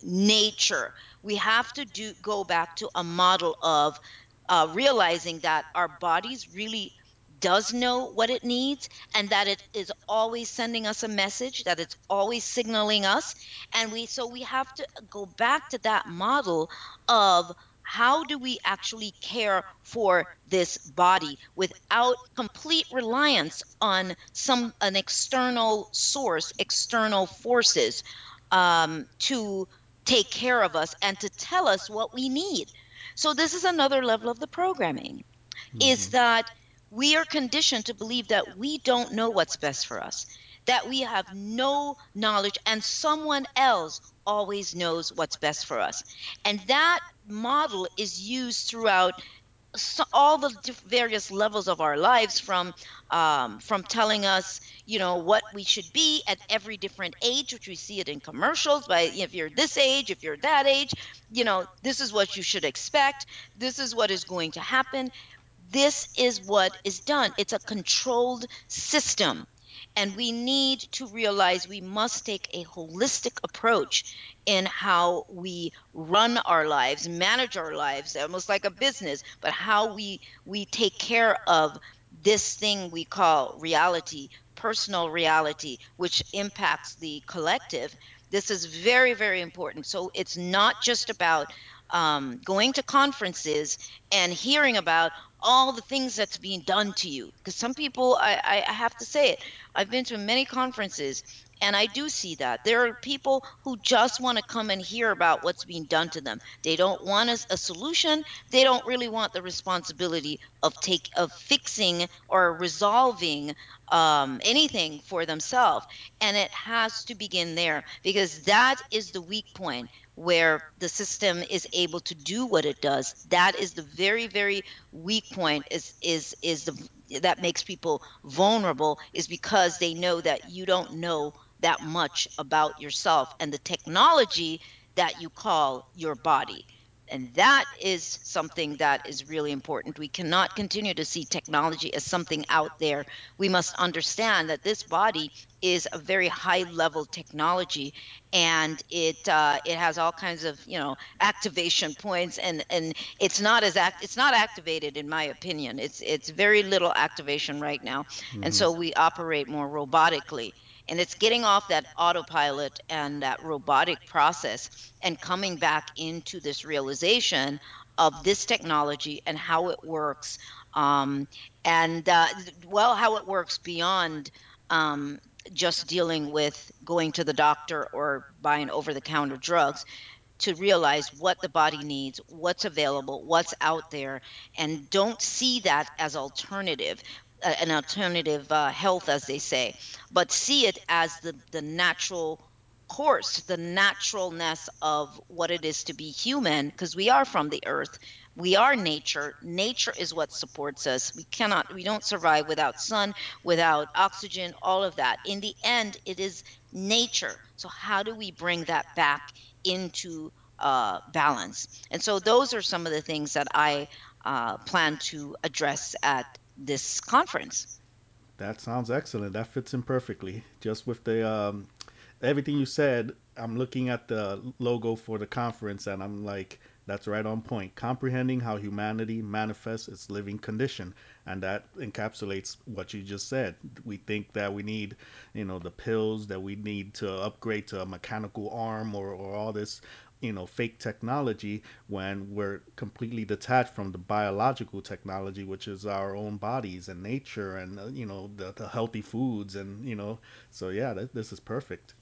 S5: nature. We have to do go back to a model of uh, realizing that our bodies really does know what it needs, and that it is always sending us a message, that it's always signaling us. And we so we have to go back to that model of how do we actually care for this body without complete reliance on some an external source, external forces, um, to take care of us and to tell us what we need. So this is another level of the programming, is
S1: Hmm.
S5: that we are conditioned to believe that we don't know what's best for us, that we have no knowledge, and someone else always knows what's best for us. And that model is used throughout so all the diff- various levels of our lives, from um, from telling us, you know, what we should be at every different age, which we see it in commercials. By, if you're this age, if you're that age, you know, this is what you should expect, this is what is going to happen, this is what is done. It's a controlled system. And we need to realize we must take a holistic approach in how we run our lives, manage our lives, almost like a business, but how we we take care of this thing we call reality, personal reality, which impacts the collective. This is very, very important. So it's not just about um, going to conferences and hearing about all the things that's being done to you. Because some people, I, I, I have to say it, I've been to many conferences, and I do see that. There are people who just want to come and hear about what's being done to them. They don't want a, a solution. They don't really want the responsibility of take of fixing or resolving um, anything for themselves. And it has to begin there, because that is the weak point where the system is able to do what it does. That is the very, very weak point, is is is the that makes people vulnerable, is because they know that you don't know that much about yourself and the technology that you call your body. And that is something that is really important. We cannot continue to see technology as something out there. We must understand that this body is a very high level technology, and it uh, it has all kinds of, you know, activation points, and and it's not as act it's not activated, in my opinion. It's it's very little activation right now. And
S1: Hmm.
S5: so we operate more robotically, and it's getting off that autopilot and that robotic process, and coming back into this realization of this technology and how it works, um, and uh, well, how it works beyond um, just dealing with going to the doctor or buying over the counter drugs, to realize what the body needs, what's available, what's out there, and don't see that as alternative, uh, an alternative uh, health, as they say, but see it as the the natural course, the naturalness of what it is to be human, because we are from the earth. We are nature. Nature is what supports us. We cannot, we don't survive without sun, without oxygen, all of that. In the end, it is nature. So how do we bring that back into uh, balance? And so those are some of the things that I uh, plan to address at this conference.
S1: That sounds excellent. That fits in perfectly. Just with the um, everything you said, I'm looking at the logo for the conference and I'm like, that's right on point. Comprehending how humanity manifests its living condition. And that encapsulates what you just said. We think that we need, you know, the pills, that we need to upgrade to a mechanical arm, or, or all this, you know, fake technology, when we're completely detached from the biological technology, which is our own bodies and nature, and uh, you know, the, the healthy foods, and you know, so yeah, th- this is perfect.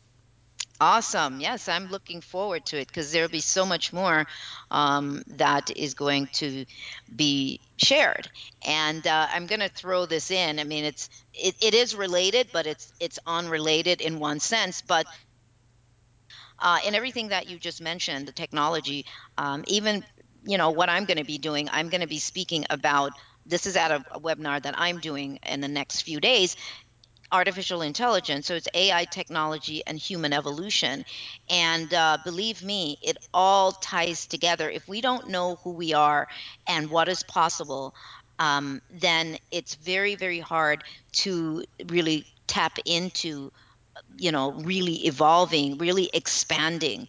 S5: Awesome. Yes, I'm looking forward to it, because there'll be so much more um, that is going to be shared. And uh, I'm going to throw this in. I mean, it's it, it is related, but it's it's unrelated in one sense. But uh, in everything that you just mentioned, the technology, um, even, you know, what I'm going to be doing, I'm going to be speaking about. This is at a, a webinar that I'm doing in the next few days, artificial intelligence. So it's A I technology and human evolution. And uh, believe me, it all ties together. If we don't know who we are and what is possible, um, then it's very, very hard to really tap into, you know, really evolving, really expanding.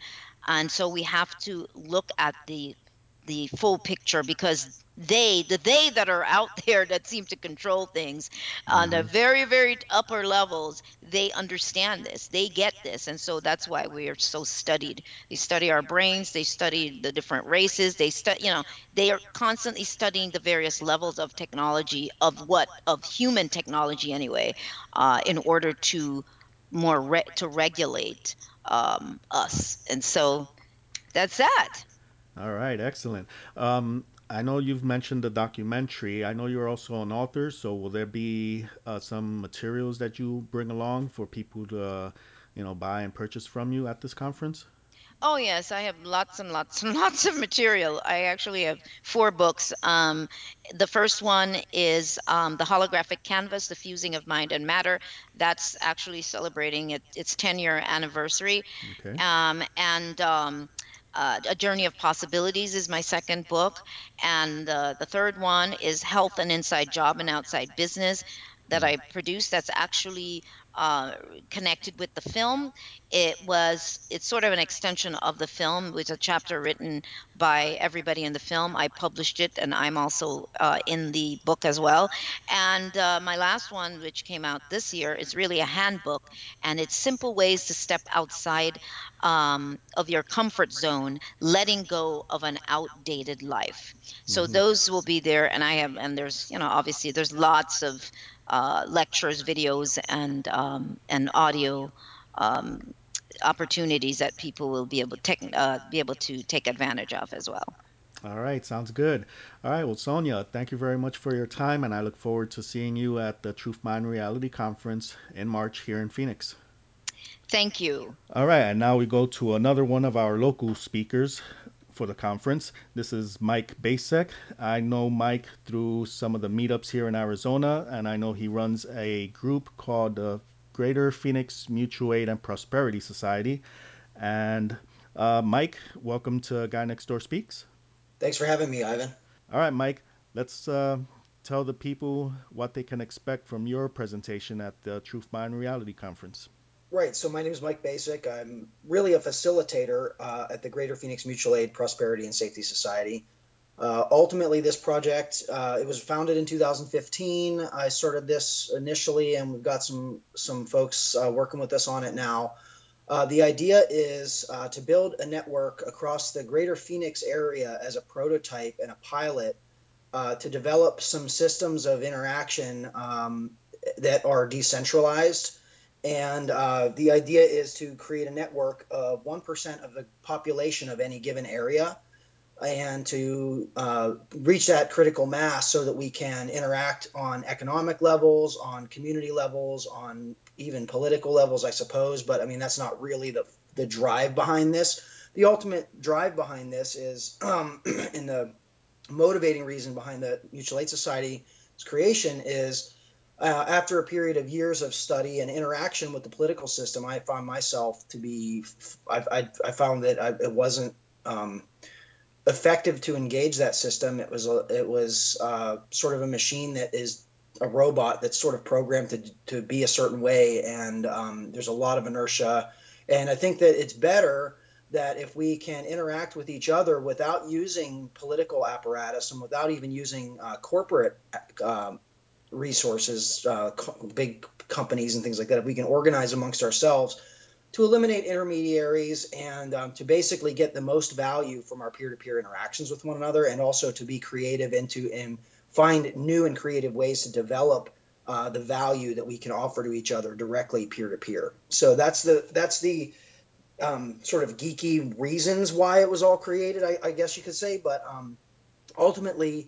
S5: And so we have to look at the the full picture, because they the they that are out there that seem to control things on the very very upper levels, they understand this, they get this. And so that's why we are so studied. They study our brains, they study the different races, they study, you know, they are constantly studying the various levels of technology, of what of human technology anyway, uh, in order to more re- to regulate um, us. And so that's that.
S1: All right, excellent. Um, I know you've mentioned the documentary. I know you're also an author, so will there be uh, some materials that you bring along for people to, uh, you know, buy and purchase from you at this conference?
S5: Oh yes, I have lots and lots and lots of material. I actually have four books. Um, the first one is um, The Holographic Canvas, The Fusing of Mind and Matter. That's actually celebrating it, its ten-year anniversary.
S1: Okay.
S5: Um, and um, uh, A Journey of Possibilities is my second book. And uh, the third one is Health and Inside Job and Outside Business, that I produced. That's actually uh, connected with the film. It was it's sort of an extension of the film. It was a chapter written by everybody in the film. I published it, and I'm also uh, in the book as well. And uh, my last one, which came out this year, is really a handbook, and it's simple ways to step outside um, of your comfort zone, letting go of an outdated life. So
S1: Hmm.
S5: those will be there, and I have, and there's, you know, obviously there's lots of uh, lectures, videos, and um, and audio um, opportunities that people will be able to take, uh, be able to take advantage of as well.
S1: All right, sounds good. All right, well, Sonia, thank you very much for your time, and I look forward to seeing you at the Truth Mind Reality Conference in March here in Phoenix.
S5: Thank you.
S1: All right, and now we go to another one of our local speakers for the conference. This is Mike Basek. I know Mike through some of the meetups here in Arizona, and I know he runs a group called the Greater Phoenix Mutual Aid and Prosperity Society. And uh, Mike, welcome to Guy Next Door Speaks.
S6: Thanks for having me, Ivan.
S1: All right, Mike, let's uh, tell the people what they can expect from your presentation at the Truth Mind Reality Conference.
S6: Right. So my name is Mike Basic. I'm really a facilitator uh, at the Greater Phoenix Mutual Aid Prosperity and Safety Society. Uh, ultimately, this project uh, it was founded in two thousand fifteen. I started this initially, and we've got some some folks uh, working with us on it now. Uh, the idea is uh, to build a network across the Greater Phoenix area as a prototype and a pilot uh, to develop some systems of interaction um, that are decentralized. And uh, the idea is to create a network of one percent of the population of any given area and to uh, reach that critical mass so that we can interact on economic levels, on community levels, on even political levels, I suppose. But I mean, that's not really the, the drive behind this. The ultimate drive behind this is um, in the motivating reason behind the Mutual Aid Society's creation is uh, after a period of years of study and interaction with the political system, I found myself to be, I, I, I found that I, it wasn't um, effective to engage that system. It was, a, it was uh, sort of a machine that is a robot that's sort of programmed to, to be a certain way. And um, there's a lot of inertia. And I think that it's better that if we can interact with each other without using political apparatus and without even using uh, corporate uh, resources, uh, co- big companies and things like that, if we can organize amongst ourselves to eliminate intermediaries and um, to basically get the most value from our peer-to-peer interactions with one another, and also to be creative and to and find new and creative ways to develop uh, the value that we can offer to each other directly peer-to-peer. So that's the that's the um, sort of geeky reasons why it was all created, I, I guess you could say. But um, ultimately,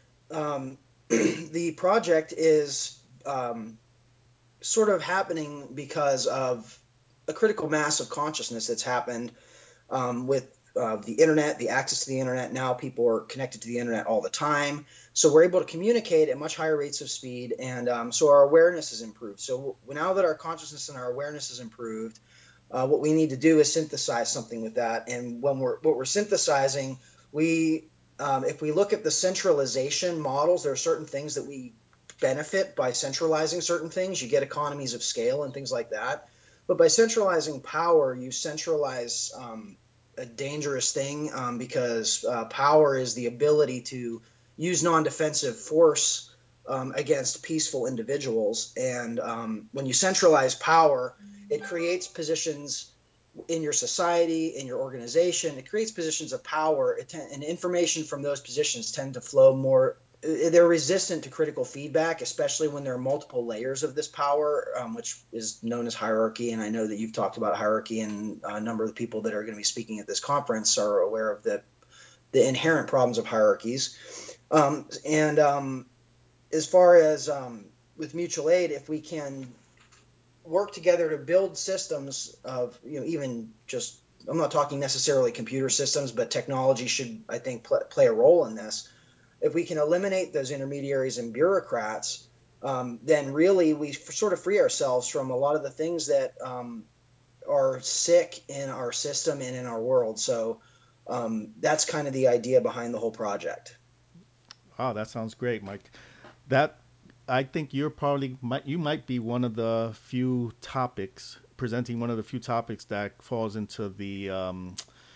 S6: um, the project is um, sort of happening because of a critical mass of consciousness that's happened um, with uh, the internet, the access to the internet. Now people are connected to the internet all the time. So we're able to communicate at much higher rates of speed. And um, so our awareness is improved. So now that our consciousness and our awareness is improved, uh, what we need to do is synthesize something with that. And when we're what we're synthesizing, we um, if we look at the centralization models, there are certain things that we benefit by centralizing certain things. You get economies of scale and things like that. But by centralizing power, you centralize um, a dangerous thing um, because uh, power is the ability to use non-defensive force um, against peaceful individuals. And um, when you centralize power, it creates positions in your society, in your organization. It creates positions of power, it ten- and information from those positions tend to flow more. They're resistant to critical feedback, especially when there are multiple layers of this power, um, which is known as hierarchy. And I know that you've talked about hierarchy, and a number of the people that are going to be speaking at this conference are aware of the, the inherent problems of hierarchies. Um, and um, as far as um, with mutual aid, if we can work together to build systems of, you know, even just, I'm not talking necessarily computer systems, but technology should, I think, pl- play a role in this. If we can eliminate those intermediaries and bureaucrats, um, then really we f- sort of free ourselves from a lot of the things that um, are sick in our system and in our world. So um, that's kind of the idea behind the whole project.
S1: Oh, that sounds great, Mike. That I think you're probably might you might be one of the few topics presenting one of the few topics that falls into the um,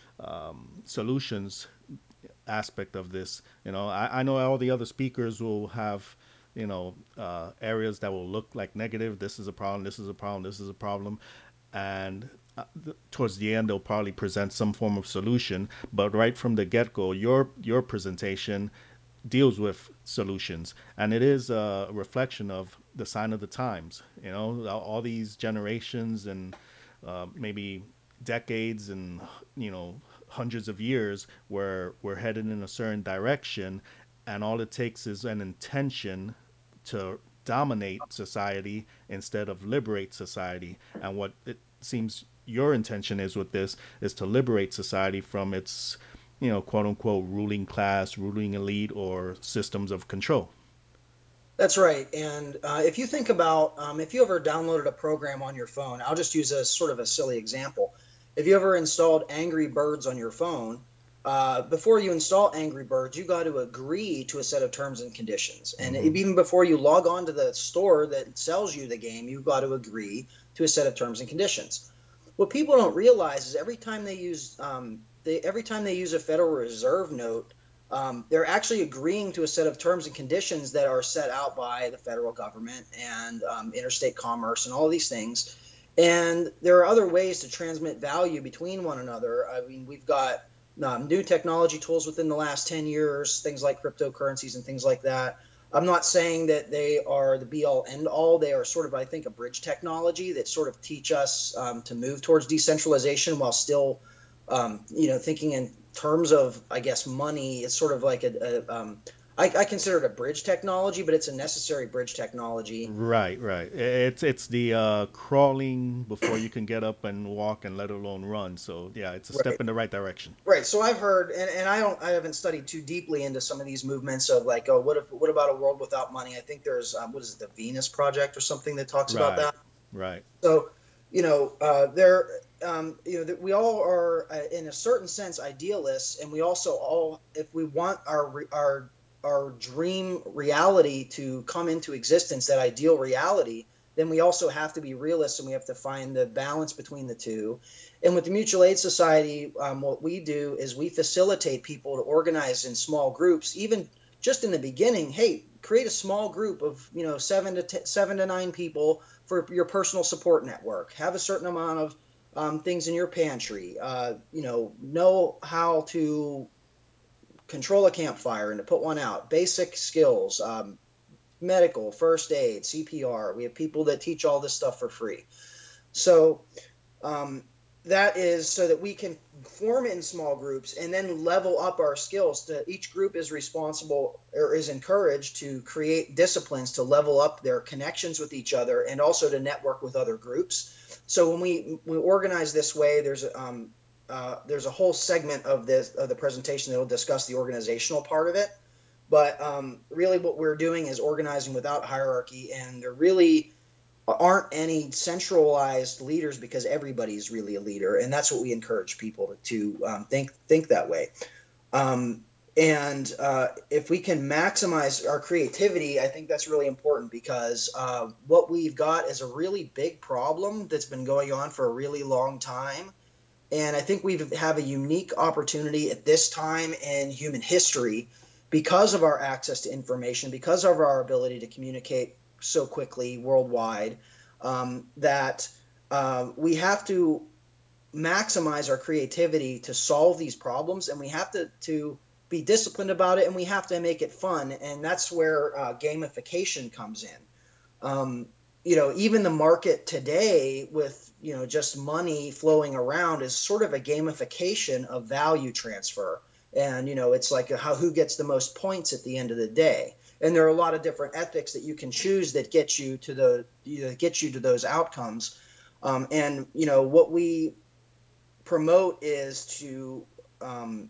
S1: um, solutions aspect of this. You know, I, I know all the other speakers will have, you know, uh, areas that will look like negative. This is a problem. This is a problem. This is a problem, and uh, th- towards the end they'll probably present some form of solution. But right from the get go, your your presentation deals with solutions, and it is a reflection of the sign of the times. You know, all, all these generations and uh, maybe decades and, you know, hundreds of years where we're headed in a certain direction, and all it takes is an intention to dominate society instead of liberate society. And what it seems your intention is with this is to liberate society from its, you know, quote unquote ruling class, ruling elite, or systems of control.
S6: That's right. And uh, if you think about, um, if you ever downloaded a program on your phone, I'll just use a sort of a silly example. If you ever installed Angry Birds on your phone, uh, before you install Angry Birds, you got to agree to a set of terms and conditions. And
S1: Mm-hmm.
S6: even before you log on to the store that sells you the game, you've got to agree to a set of terms and conditions. What people don't realize is every time they use um, they, every time they use a Federal Reserve note, um, they're actually agreeing to a set of terms and conditions that are set out by the federal government and um, interstate commerce and all these things. And there are other ways to transmit value between one another. I mean, we've got um, new technology tools within the last ten years, things like cryptocurrencies and things like that. I'm not saying that they are the be all end all. They are sort of, I think, a bridge technology that sort of teach us um, to move towards decentralization while still, um, you know, thinking in terms of, I guess, money. It's sort of like a, a um, I, I consider it a bridge technology, but it's a necessary bridge technology.
S1: Right, right. It's it's the uh, crawling before you can get up and walk, and let alone run. So yeah, it's a
S6: Right.
S1: step in the right direction.
S6: Right. So I've heard, and, and I don't, I haven't studied too deeply into some of these movements of like, oh, what if, what about a world without money? I think there's, um, what is it, the Venus Project or something that talks about
S1: Right,
S6: that.
S1: right.
S6: So, you know, uh, there, um, you know, that we all are, uh, in a certain sense, idealists, and we also all, if we want our re- our our dream reality to come into existence, that ideal reality, then we also have to be realists, and we have to find the balance between the two. And with the Mutual Aid Society, um, what we do is we facilitate people to organize in small groups, even just in the beginning. Hey, create a small group of, you know, seven to ten, seven to nine people for your personal support network. Have a certain amount of um, things in your pantry. Uh, you know, know how to control a campfire and to put one out. Basic skills, um, medical, first aid, C P R. We have people that teach all this stuff for free. So um, that is so that we can form in small groups and then level up our skills. To each group is responsible or is encouraged to create disciplines to level up their connections with each other and also to network with other groups. So when we we organize this way, there's um, uh, there's a whole segment of this of the presentation that will discuss the organizational part of it. But um, really, what we're doing is organizing without hierarchy, and there really aren't any centralized leaders because everybody's really a leader, and that's what we encourage people to, to um, think think that way. Um, and uh, if we can maximize our creativity, I think that's really important because uh, what we've got is a really big problem that's been going on for a really long time. And I think we have a unique opportunity at this time in human history because of our access to information, because of our ability to communicate so quickly worldwide, um, that uh, we have to maximize our creativity to solve these problems, and we have to, to be disciplined about it, and we have to make it fun. And that's where uh, gamification comes in. Um, you know, even the market today with, you know, just money flowing around is sort of a gamification of value transfer. And, you know, it's like a, how, who gets the most points at the end of the day. And there are a lot of different ethics that you can choose that get you to the, you know, get you to those outcomes. Um, and, you know, what we promote is to um,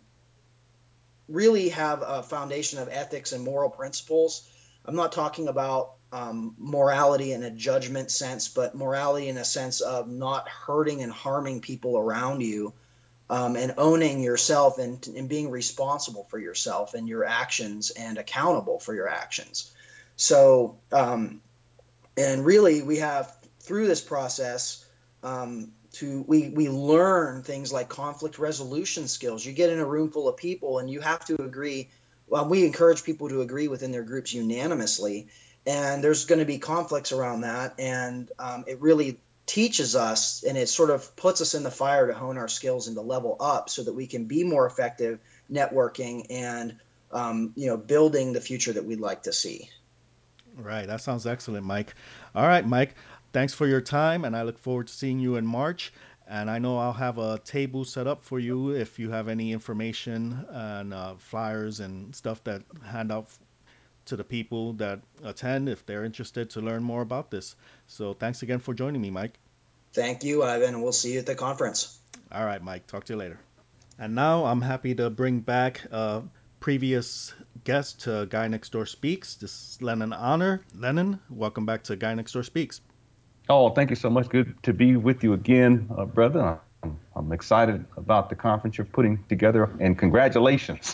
S6: really have a foundation of ethics and moral principles. I'm not talking about um, morality in a judgment sense, but morality in a sense of not hurting and harming people around you, um, and owning yourself, and, and being responsible for yourself and your actions and accountable for your actions. So, um, and really, we have through this process, um, to we we learn things like conflict resolution skills. You get in a room full of people and you have to agree. Well, we encourage people to agree within their groups unanimously, and there's going to be conflicts around that, and um, it really teaches us, and it sort of puts us in the fire to hone our skills and to level up so that we can be more effective networking and um, you know, building the future that we'd like to see.
S1: Right. That sounds excellent, Mike. All right, Mike. Thanks for your time, and I look forward to seeing you in March. And I know I'll have a table set up for you if you have any information and uh, flyers and stuff that hand out to the people that attend if they're interested to learn more about this. So thanks again for joining me, Mike.
S6: Thank you, Ivan, and we'll see you at the conference.
S1: All right, Mike. Talk to you later. And now I'm happy to bring back a previous guest to Guy Next Door Speaks. This is Lennon Honor. Lennon, welcome back to Guy Next Door Speaks.
S7: Oh, thank you so much. Good to be with you again, uh, brother. I'm, I'm excited about the conference you're putting together, and congratulations.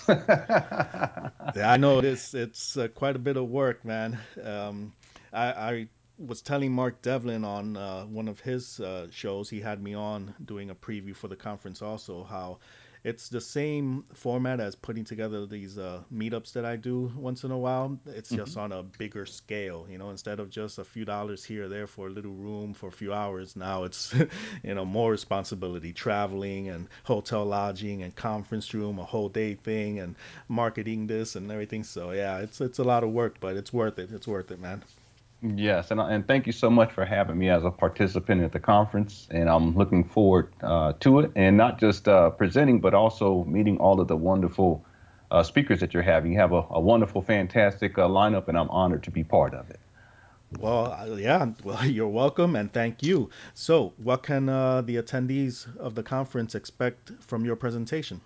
S1: Yeah, I know this. It's uh, quite a bit of work, man. Um, I, I was telling Mark Devlin on uh, one of his uh, shows, he had me on doing a preview for the conference also, how it's the same format as putting together these uh, meetups that I do once in a while. It's just
S7: Mhm.
S1: on a bigger scale, you know, instead of just a few dollars here or there for a little room for a few hours. Now it's, you know, more responsibility, traveling and hotel lodging and conference room, a whole day thing, and marketing this and everything. So yeah, it's it's a lot of work, but it's worth it. It's worth it, man.
S7: Yes, and, and thank you so much for having me as a participant at the conference. And I'm looking forward uh, to it, and not just uh, presenting, but also meeting all of the wonderful uh, speakers that you're having. You have a, a wonderful, fantastic uh, lineup, and I'm honored to be part of it.
S1: Well, uh, yeah, well, you're welcome and thank you. So, what can uh, the attendees of the conference expect from your presentation?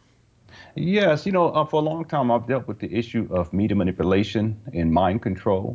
S7: Yes, you know, uh, for a long time, I've dealt with the issue of media manipulation and mind control.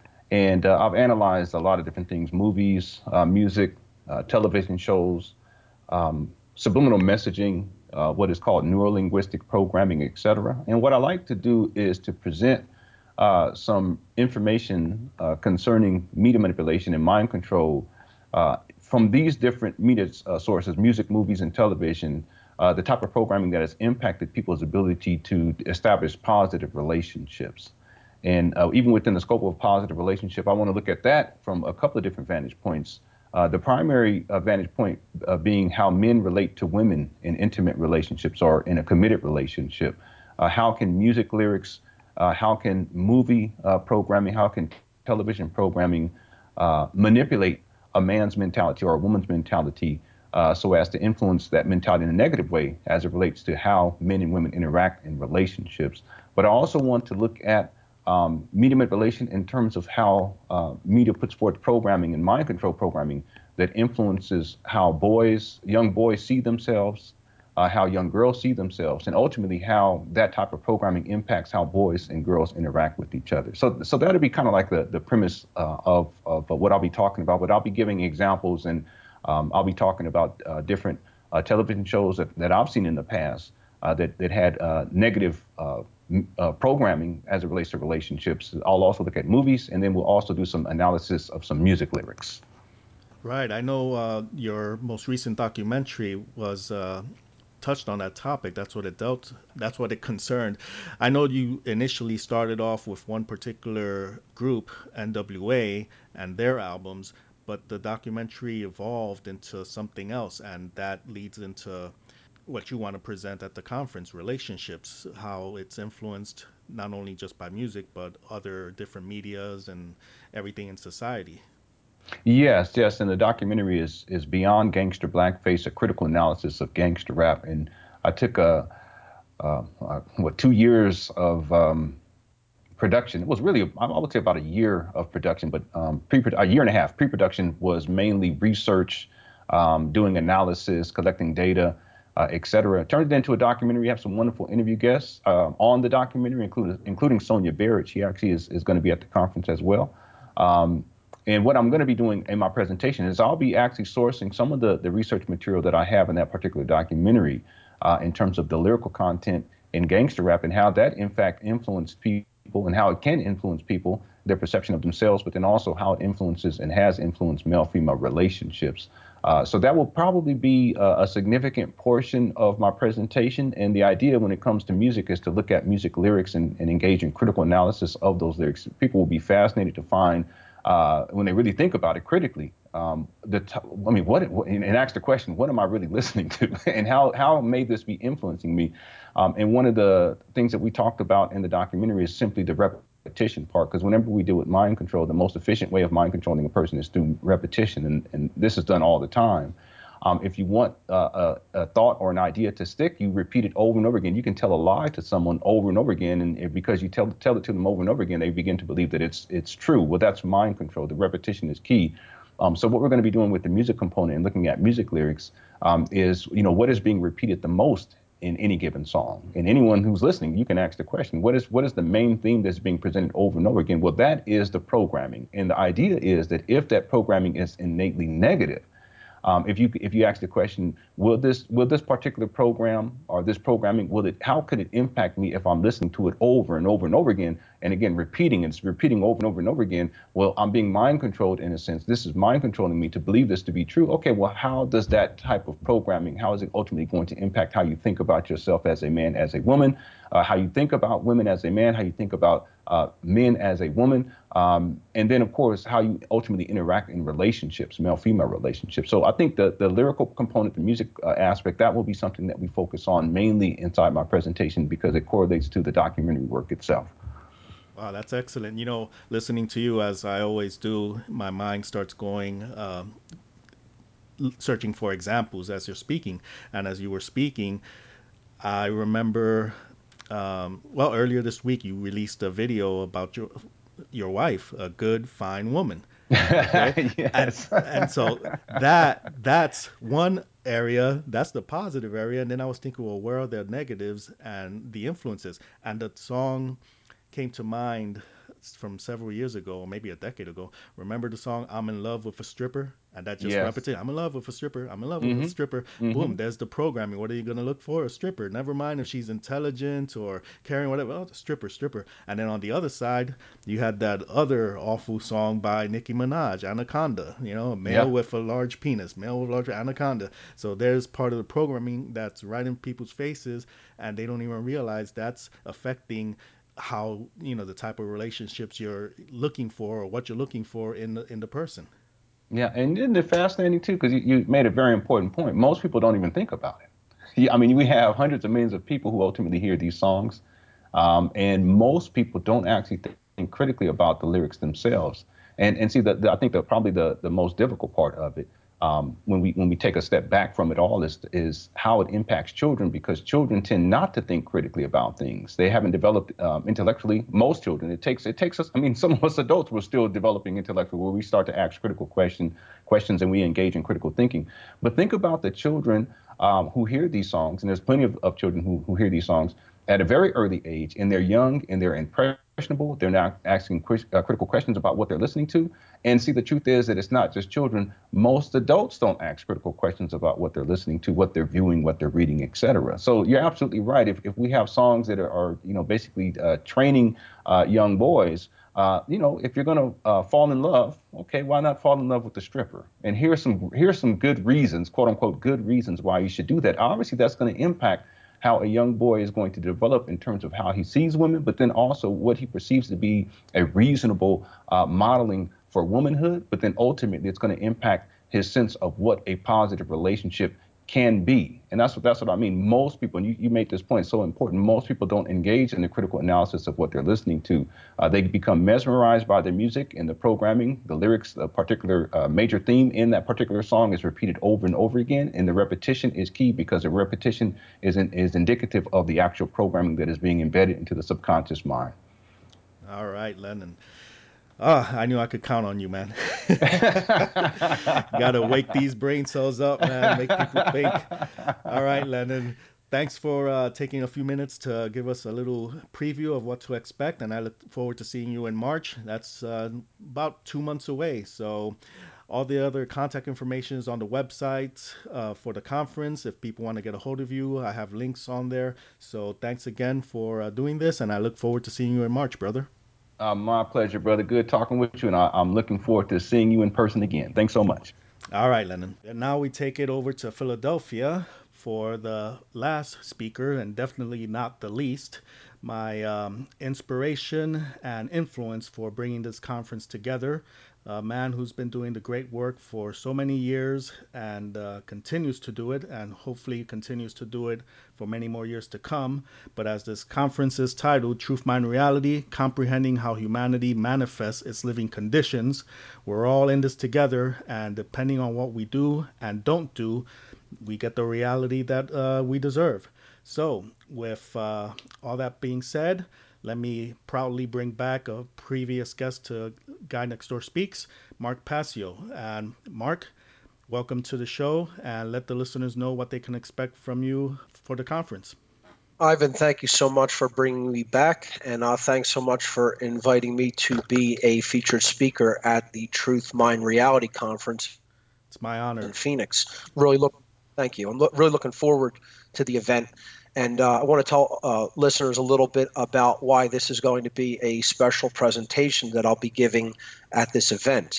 S7: And uh, I've analyzed a lot of different things: movies, uh, music, uh, television shows, um, subliminal messaging, uh, what is called neurolinguistic programming, et cetera. And what I like to do is to present uh, some information uh, concerning media manipulation and mind control uh, from these different media uh, sources: music, movies, and television. Uh, the type of programming that has impacted people's ability to establish positive relationships. And uh, even within the scope of positive relationship, I want to look at that from a couple of different vantage points. Uh, the primary uh, vantage point uh, being how men relate to women in intimate relationships or in a committed relationship. Uh, how can music lyrics, uh, how can movie uh, programming, how can television programming uh, manipulate a man's mentality or a woman's mentality uh, so as to influence that mentality in a negative way as it relates to how men and women interact in relationships. But I also want to look at um, media manipulation in terms of how uh, media puts forth programming and mind control programming that influences how boys, young boys see themselves, uh, how young girls see themselves, and ultimately how that type of programming impacts how boys and girls interact with each other. So, so that'll be kind of like the, the premise uh, of, of what I'll be talking about, but I'll be giving examples, and um, I'll be talking about uh, different uh, television shows that, that I've seen in the past uh, that, that had uh, negative uh, uh, programming as it relates to relationships. I'll also look at movies, and then we'll also do some analysis of some music lyrics.
S1: Right. I know uh, your most recent documentary was uh, touched on that topic. That's what it dealt. That's what it concerned. I know you initially started off with one particular group, N W A, and their albums, but the documentary evolved into something else, and that leads into what you want to present at the conference: relationships, how it's influenced not only just by music, but other different medias and everything in society.
S7: Yes, yes, and the documentary is is Beyond Gangster Blackface, a critical analysis of gangster rap. And I took a, uh, uh, what, two years of um, production. It was really, I would say, about a year of production, but um, pre a year and a half. Pre-production was mainly research, um, doing analysis, collecting data, uh, et cetera. Turned it into a documentary. We have some wonderful interview guests uh, on the documentary, including including Sonia Barrett. She actually is, is going to be at the conference as well. Um, and what I'm going to be doing in my presentation is I'll be actually sourcing some of the, the research material that I have in that particular documentary uh, in terms of the lyrical content in gangster rap and how that, in fact, influenced people and how it can influence people, their perception of themselves, but then also how it influences and has influenced male-female relationships. Uh, so that will probably be a, a significant portion of my presentation. And the idea when it comes to music is to look at music lyrics and, and engage in critical analysis of those lyrics. People will be fascinated to find, uh, when they really think about it critically, um, the t- I mean, what, what, and ask the question, what am I really listening to? And how, how may this be influencing me? Um, and one of the things that we talked about in the documentary is simply the repetition part, because whenever we deal with mind control, the most efficient way of mind controlling a person is through repetition. And, and this is done all the time. Um, if you want uh, a, a thought or an idea to stick, you repeat it over and over again. You can tell a lie to someone over and over again, and if, because you tell tell it to them over and over again, they begin to believe that it's it's true. Well, that's mind control. The repetition is key. Um, so what we're going to be doing with the music component and looking at music lyrics um, is, you know, what is being repeated the most in any given song. And anyone who's listening, you can ask the question, what is what is the main theme that's being presented over and over again? Well, that is the programming. And the idea is that if that programming is innately negative, Um, if you if you ask the question, will this will this particular program or this programming, will it how could it impact me if I'm listening to it over and over and over again, and again repeating and it's repeating over and over and over again? Well, I'm being mind controlled in a sense. This is mind controlling me to believe this to be true. Okay, well, how does that type of programming, how is it ultimately going to impact how you think about yourself as a man, as a woman, uh, how you think about women as a man, how you think about uh, men as a woman, um, and then of course how you ultimately interact in relationships, male-female relationships. So I think the the lyrical component, the music uh, aspect, that will be something that we focus on mainly inside my presentation because it correlates to the documentary work itself.
S1: Wow, that's excellent. You know, listening to you as I always do, my mind starts going, um, l- searching for examples as you're speaking. And as you were speaking, I remember, um, well, earlier this week you released a video about your your wife, a good, fine woman. Okay, and
S7: Yes.
S1: and so that that's one area, that's the positive area, and then I was thinking, well, where are the negatives and the influences? And the song came to mind from several years ago, or maybe a decade ago. Remember the song "I'm in Love with a Stripper"? And that just
S7: Yes.
S1: repetition. I'm in love with a stripper. I'm in love with a
S7: Mm-hmm.
S1: stripper. Boom,
S7: Mm-hmm.
S1: there's the programming. What are you going to look for? A stripper. Never mind if she's intelligent or caring, whatever. Oh, stripper, stripper. And then on the other side, you had that other awful song by Nicki Minaj, Anaconda. You know, a male
S7: Yeah.
S1: with a large penis, male with a large anaconda. So there's part of the programming that's right in people's faces, and they don't even realize that's affecting how, you know, the type of relationships you're looking for or what you're looking for in the in the person.
S7: Yeah. And isn't it fascinating too? Because you, you made a very important point. Most people don't even think about it. Yeah, I mean, we have hundreds of millions of people who ultimately hear these songs. Um, and most people don't actually think critically about the lyrics themselves. And and see, the, the, I think that probably the, the most difficult part of it, um, when we when we take a step back from it all, is is how it impacts children, because children tend not to think critically about things. They haven't developed um, intellectually. Most children, it takes it takes us. I mean, some of us adults were still developing intellectually, where we start to ask critical question questions and we engage in critical thinking. But think about the children um, who hear these songs, and there's plenty of, of children who who hear these songs at a very early age, and they're young and they're impressionable. They're not asking quiz, uh, critical questions about what they're listening to. And see, the truth is that it's not just children. Most adults don't ask critical questions about what they're listening to, what they're viewing, what they're reading, et cetera. So you're absolutely right. If, if we have songs that are, are you know, basically uh, training uh, young boys Uh, you know, if you're going to uh, fall in love, okay, why not fall in love with the stripper? And here's some here's some good reasons, quote unquote, good reasons why you should do that. Obviously, that's going to impact how a young boy is going to develop in terms of how he sees women, but then also what he perceives to be a reasonable uh, modeling for womanhood. But then ultimately, it's going to impact his sense of what a positive relationship can be. And that's what that's what I mean. Most people, and you, you made this point so important, most people don't engage in the critical analysis of what they're listening to. Uh, they become mesmerized by the music and the programming, the lyrics, a particular uh, major theme in that particular song is repeated over and over again. And the repetition is key because the repetition is, in, is indicative of the actual programming that is being embedded into the subconscious mind.
S1: All right, Lennon. Ah, I knew I could count on you, man. Gotta wake these brain cells up, man. Make people think. All right, Lennon. Thanks for uh, taking a few minutes to give us a little preview of what to expect, and I look forward to seeing you in March. That's uh, about two months away. So, all the other contact information is on the website uh, for the conference. If people want to get a hold of you, I have links on there. So, thanks again for uh, doing this, and I look forward to seeing you in March, brother.
S7: Uh, my pleasure, brother. Good talking with you, and I, I'm looking forward to seeing you in person again. Thanks so much.
S1: All right, Lennon. And now we take it over to Philadelphia for the last speaker, and definitely not the least, my um, inspiration and influence for bringing this conference together. A man who's been doing the great work for so many years and uh, continues to do it, and hopefully continues to do it for many more years to come. But as this conference is titled Truth, Mind, Reality, Comprehending How Humanity Manifests Its Living Conditions, we're all in this together, and depending on what we do and don't do, we get the reality that uh, we deserve. So, with uh, all that being said, let me proudly bring back a previous guest to Guy Next Door Speaks, Mark Passio. And Mark, welcome to the show, and let the listeners know what they can expect from you for the conference.
S8: Ivan, thank you so much for bringing me back, and uh, thanks so much for inviting me to be a featured speaker at the Truth, Mind, Reality Conference.
S1: It's my honor.
S8: In Phoenix. Really look, thank you. I'm lo- really looking forward to the event, and uh, I want to tell uh, listeners a little bit about why this is going to be a special presentation that I'll be giving at this event.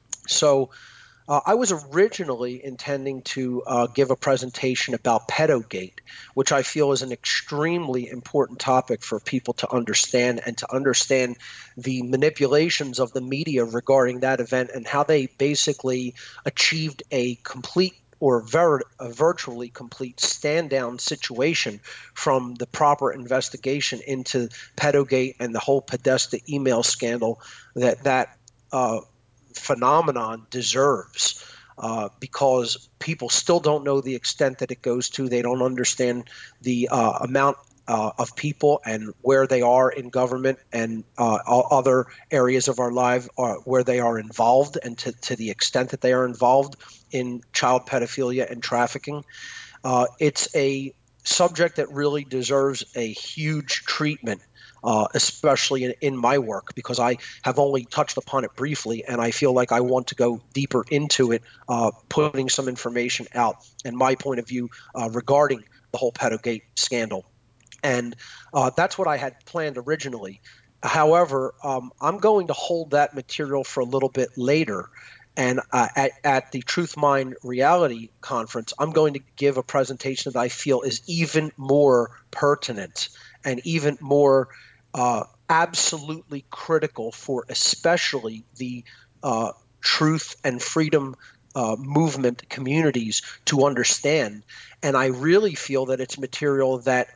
S8: So. Uh, I was originally intending to uh, give a presentation about Pedogate, which I feel is an extremely important topic for people to understand and to understand the manipulations of the media regarding that event and how they basically achieved a complete or ver- a virtually complete stand-down situation from the proper investigation into Pedogate and the whole Podesta email scandal that that uh, phenomenon deserves, uh, because people still don't know the extent that it goes to. They don't understand the uh, amount uh, of people and where they are in government and uh, other areas of our life uh, where they are involved, and to, to the extent that they are involved in child pedophilia and trafficking. Uh, it's a subject that really deserves a huge treatment, uh, especially in, in my work, because I have only touched upon it briefly, and I feel like I want to go deeper into it, uh, putting some information out and my point of view uh, regarding the whole Pedogate scandal. And uh, that's what I had planned originally. However, um, I'm going to hold that material for a little bit later. And uh, at, at the Truth Mind Reality Conference, I'm going to give a presentation that I feel is even more pertinent and even more uh, absolutely critical for especially the uh, truth and freedom uh, movement communities to understand. And I really feel that it's material that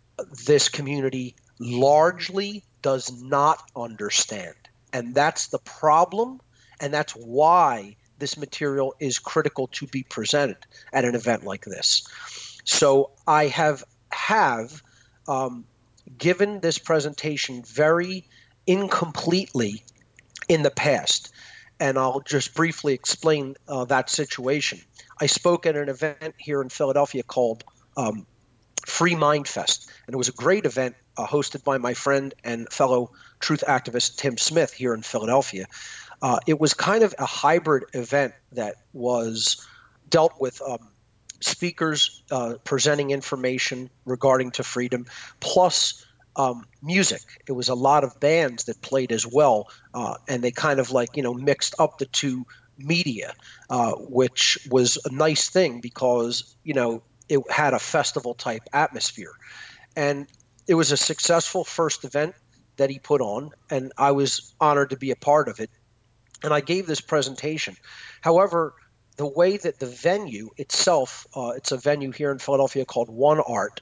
S8: this community largely does not understand. And that's the problem. And that's why this material is critical to be presented at an event like this. So I have have um, given this presentation very incompletely in the past. And I'll just briefly explain uh, that situation. I spoke at an event here in Philadelphia called um, Free Mind Fest. And it was a great event uh, hosted by my friend and fellow truth activist Tim Smith here in Philadelphia. Uh, it was kind of a hybrid event that was dealt with um, speakers uh, presenting information regarding to freedom, plus um, music. It was a lot of bands that played as well, uh, and they kind of like, you know, mixed up the two media, uh, which was a nice thing because, you know, it had a festival type atmosphere. And it was a successful first event that he put on, and I was honored to be a part of it. And I gave this presentation. However, the way that the venue itself, uh, it's a venue here in Philadelphia called One Art,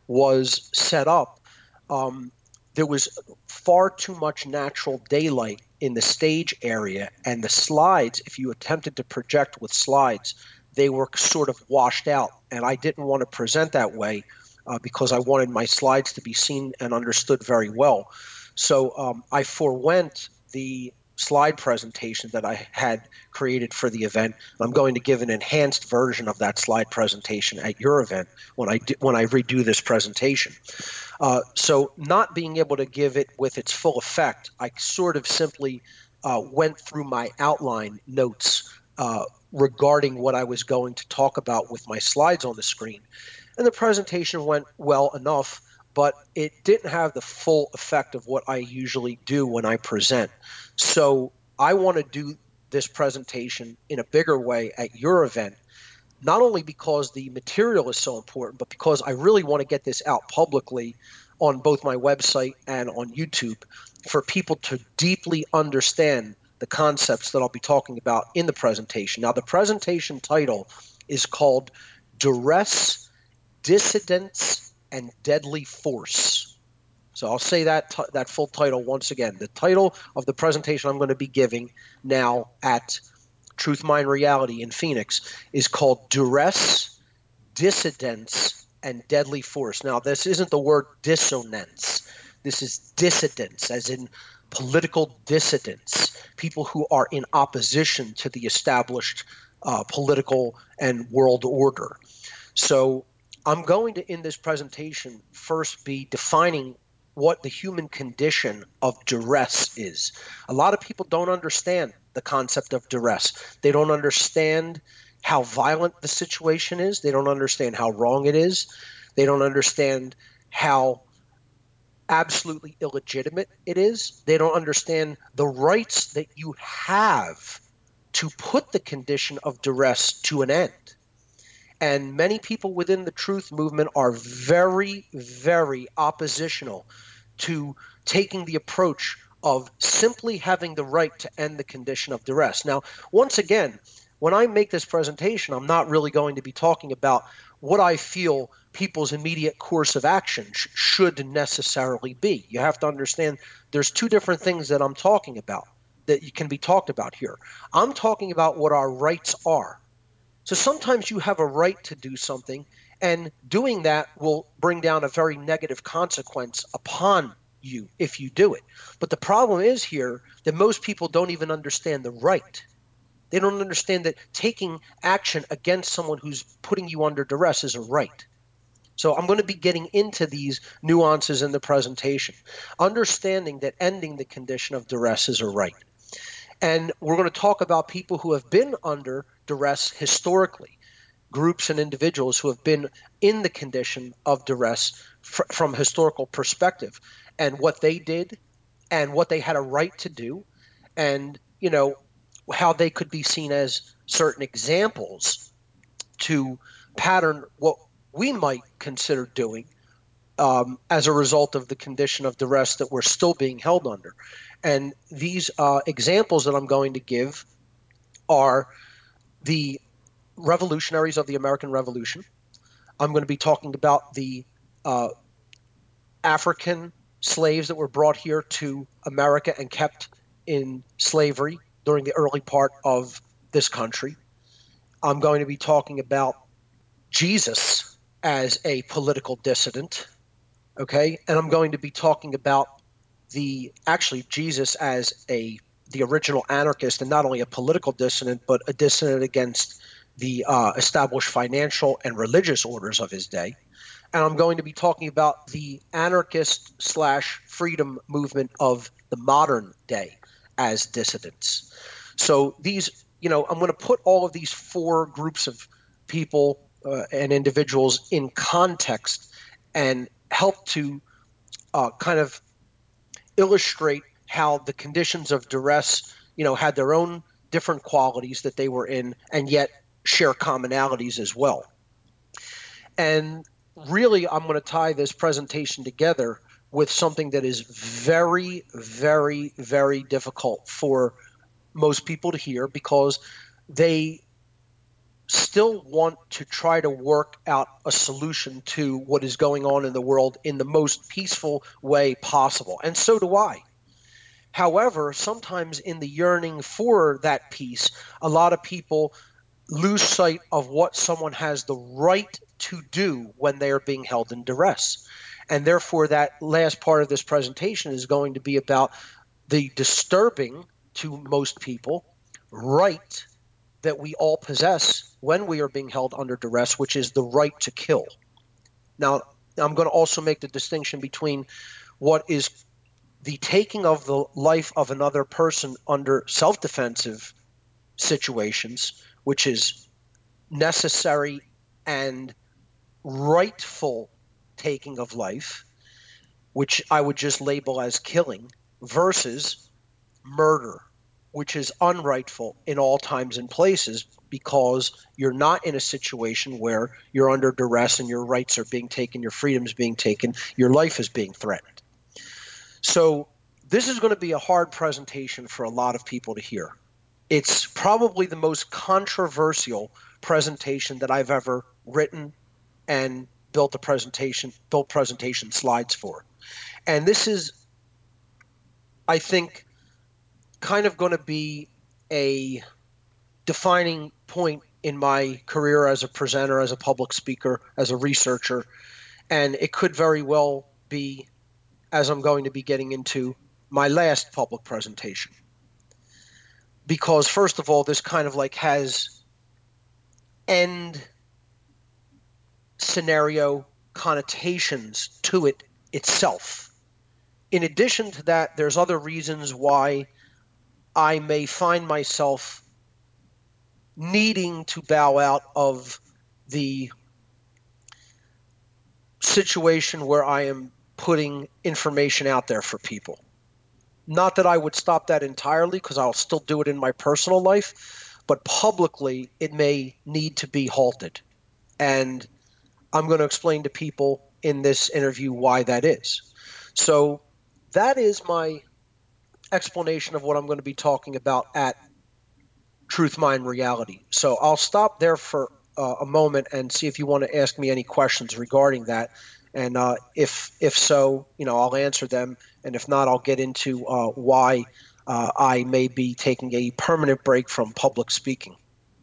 S8: was set up, um, there was far too much natural daylight in the stage area, and the slides, if you attempted to project with slides, they were sort of washed out. And I didn't want to present that way uh, because I wanted my slides to be seen and understood very well. So um, I forewent the slide presentation that I had created for the event. I'm going to give an enhanced version of that slide presentation at your event when I do, when I redo this presentation. Uh, so not being able to give it with its full effect, I sort of simply uh, went through my outline notes uh, regarding what I was going to talk about with my slides on the screen. And the presentation went well enough, but it didn't have the full effect of what I usually do when I present. So I want to do this presentation in a bigger way at your event, not only because the material is so important, but because I really want to get this out publicly on both my website and on YouTube for people to deeply understand the concepts that I'll be talking about in the presentation. Now, the presentation title is called Duress, Dissidence, and Deadly Force. So I'll say that t- that full title once again. The title of the presentation I'm going to be giving now at Truth Mind Reality in Phoenix is called Duress, Dissidence, and Deadly Force. Now, this isn't the word dissonance. This is dissidence, as in political dissidents, people who are in opposition to the established uh, political and world order. So I'm going to, in this presentation, first be defining what the human condition of duress is. A lot of people don't understand the concept of duress. They don't understand how violent the situation is. They don't understand how wrong it is. They don't understand how absolutely illegitimate it is. They don't understand the rights that you have to put the condition of duress to an end. And many people within the truth movement are very, very oppositional to taking the approach of simply having the right to end the condition of duress. Now, once again, when I make this presentation, I'm not really going to be talking about what I feel people's immediate course of action sh- should necessarily be. You have to understand there's two different things that I'm talking about that you can be talked about here. I'm talking about what our rights are. So sometimes you have a right to do something, and doing that will bring down a very negative consequence upon you if you do it. But the problem is here that most people don't even understand the right. They don't understand that taking action against someone who's putting you under duress is a right. So I'm going to be getting into these nuances in the presentation, understanding that ending the condition of duress is a right. And we're going to talk about people who have been under duress historically, groups and individuals who have been in the condition of duress fr- from historical perspective, and what they did and what they had a right to do, and you know how they could be seen as certain examples to pattern what we might consider doing um, as a result of the condition of duress that we're still being held under. And these uh, examples that I'm going to give are the revolutionaries of the American Revolution. I'm going to be talking about the uh, African slaves that were brought here to America and kept in slavery during the early part of this country. I'm going to be talking about Jesus as a political dissident, okay? And I'm going to be talking about the actually Jesus as a the original anarchist, and not only a political dissident, but a dissident against the uh, established financial and religious orders of his day. And I'm going to be talking about the anarchist slash freedom movement of the modern day as dissidents. So these, you know, I'm going to put all of these four groups of people uh, and individuals in context and help to uh, kind of illustrate how the conditions of duress, you know, had their own different qualities that they were in, and yet share commonalities as well. And really, I'm going to tie this presentation together with something that is very, very, very difficult for most people to hear, because they still want to try to work out a solution to what is going on in the world in the most peaceful way possible. And so do I. However, sometimes in the yearning for that peace, a lot of people lose sight of what someone has the right to do when they are being held in duress. And therefore, that last part of this presentation is going to be about the disturbing, to most people, right that we all possess when we are being held under duress, which is the right to kill. Now, I'm going to also make the distinction between what is the taking of the life of another person under self-defensive situations, which is necessary and rightful taking of life, which I would just label as killing, versus murder, which is unrightful in all times and places, because you're not in a situation where you're under duress and your rights are being taken, your freedom's being taken, your life is being threatened. So this is going to be a hard presentation for a lot of people to hear. It's probably the most controversial presentation that I've ever written and built a presentation, built presentation slides for. And this is, I think, kind of going to be a defining point in my career as a presenter, as a public speaker, as a researcher. And it could very well be, as I'm going to be getting into, my last public presentation. Because first of all, this kind of like has end scenario connotations to it itself. In addition to that, there's other reasons why I may find myself needing to bow out of the situation where I am putting information out there for people. Not that I would stop that entirely, because I'll still do it in my personal life, but publicly it may need to be halted. And I'm going to explain to people in this interview why that is. So that is my explanation of what I'm going to be talking about at Truth, Mind, Reality. So I'll stop there for uh, a moment and see if you want to ask me any questions regarding that. And uh, if if so, you know, I'll answer them. And if not, I'll get into uh, why uh, I may be taking a permanent break from public speaking.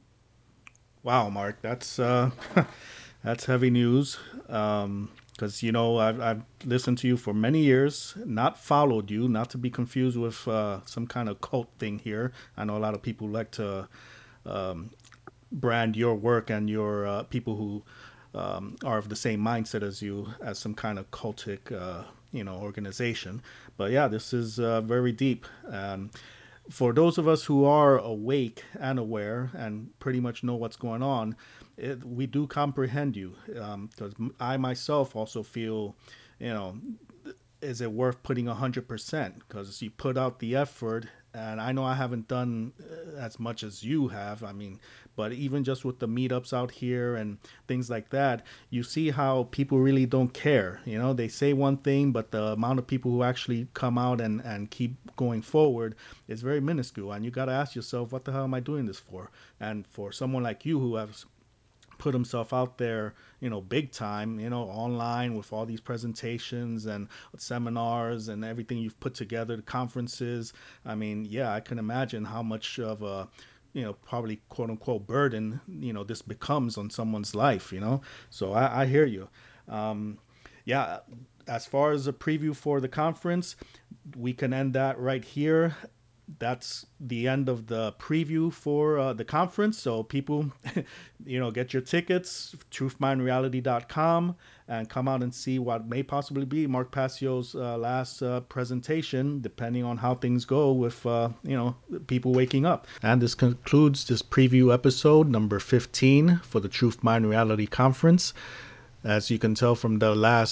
S1: Wow, Mark, that's uh, that's heavy news. Um, because you know I've I've listened to you for many years, not followed you, not to be confused with uh, some kind of cult thing here. I know a lot of people like to um, brand your work and your uh, people who um, are of the same mindset as you as some kind of cultic uh, you know organization. But yeah, this is uh, very deep. Um, for those of us who are awake and aware and pretty much know what's going on, it, we do comprehend you, because um, I myself also feel, you know, is it worth putting one hundred percent? Because you put out the effort, and I know I haven't done uh, as much as you have. I mean, but even just with the meetups out here and things like that, you see how people really don't care. You know, they say one thing, but the amount of people who actually come out and, and keep going forward is very minuscule. And you got to ask yourself, what the hell am I doing this for? And for someone like you who has put himself out there, you know, big time, you know, online with all these presentations and seminars and everything you've put together, the conferences. I mean, yeah, I can imagine how much of a, you know, probably quote unquote burden, you know, this becomes on someone's life, you know. So I, I hear you. Um, yeah, as far as a preview for the conference, we can end that right here. That's the end of the preview for uh, the conference. So people, you know, get your tickets, truth mind reality dot com, and come out and see what may possibly be Mark Passio's uh, last uh, presentation, depending on how things go with, uh, you know, people waking up. And this concludes this preview episode number fifteen for the Truth Mind Reality Conference. As you can tell from the last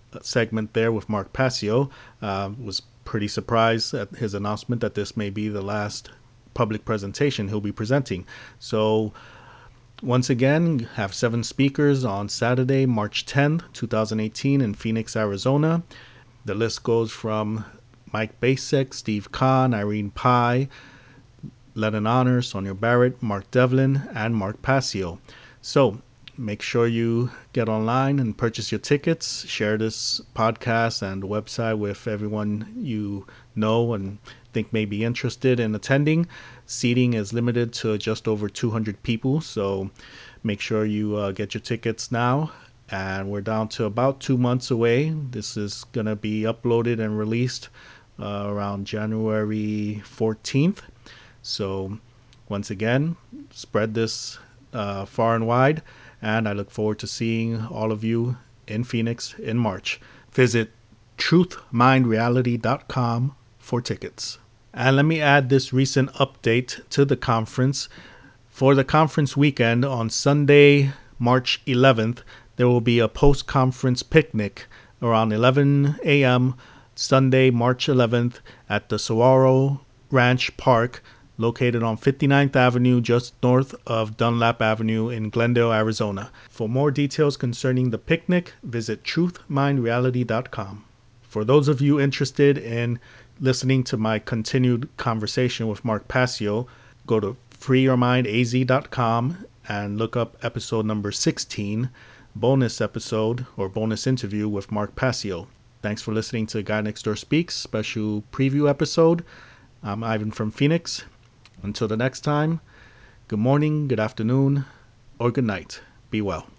S1: segment there with Mark Passio. Uh, was pretty surprised at his announcement that this may be the last public presentation he'll be presenting. So once again, have seven speakers on Saturday, March tenth, twenty eighteen in Phoenix, Arizona. The list goes from Mike Basic, Steve Kahn, Irene Pai, Lennon Honor, Sonia Barrett, Mark Devlin, and Mark Passio. So make sure you get online and purchase your tickets. Share this podcast and website with everyone you know and think may be interested in attending. Seating is limited to just over two hundred people, so make sure you uh, get your tickets now. And we're down to about two months away. This is going to be uploaded and released uh, around January fourteenth. So once again, spread this uh, far and wide, and I look forward to seeing all of you in Phoenix in March. Visit truth mind reality dot com for tickets. And let me add this recent update to the conference. For the conference weekend on Sunday, March eleventh, there will be a post-conference picnic around eleven a.m. Sunday, March eleventh at the Saguaro Ranch Park, located on fifty-ninth Avenue, just north of Dunlap Avenue in Glendale, Arizona. For more details concerning the picnic, visit truth mind reality dot com. For those of you interested in listening to my continued conversation with Mark Passio, go to free your mind a z dot com and look up episode number sixteen, bonus episode or bonus interview with Mark Passio. Thanks for listening to Guy Next Door Speaks special preview episode. I'm Ivan from Phoenix. Until the next time, good morning, good afternoon, or good night. Be well.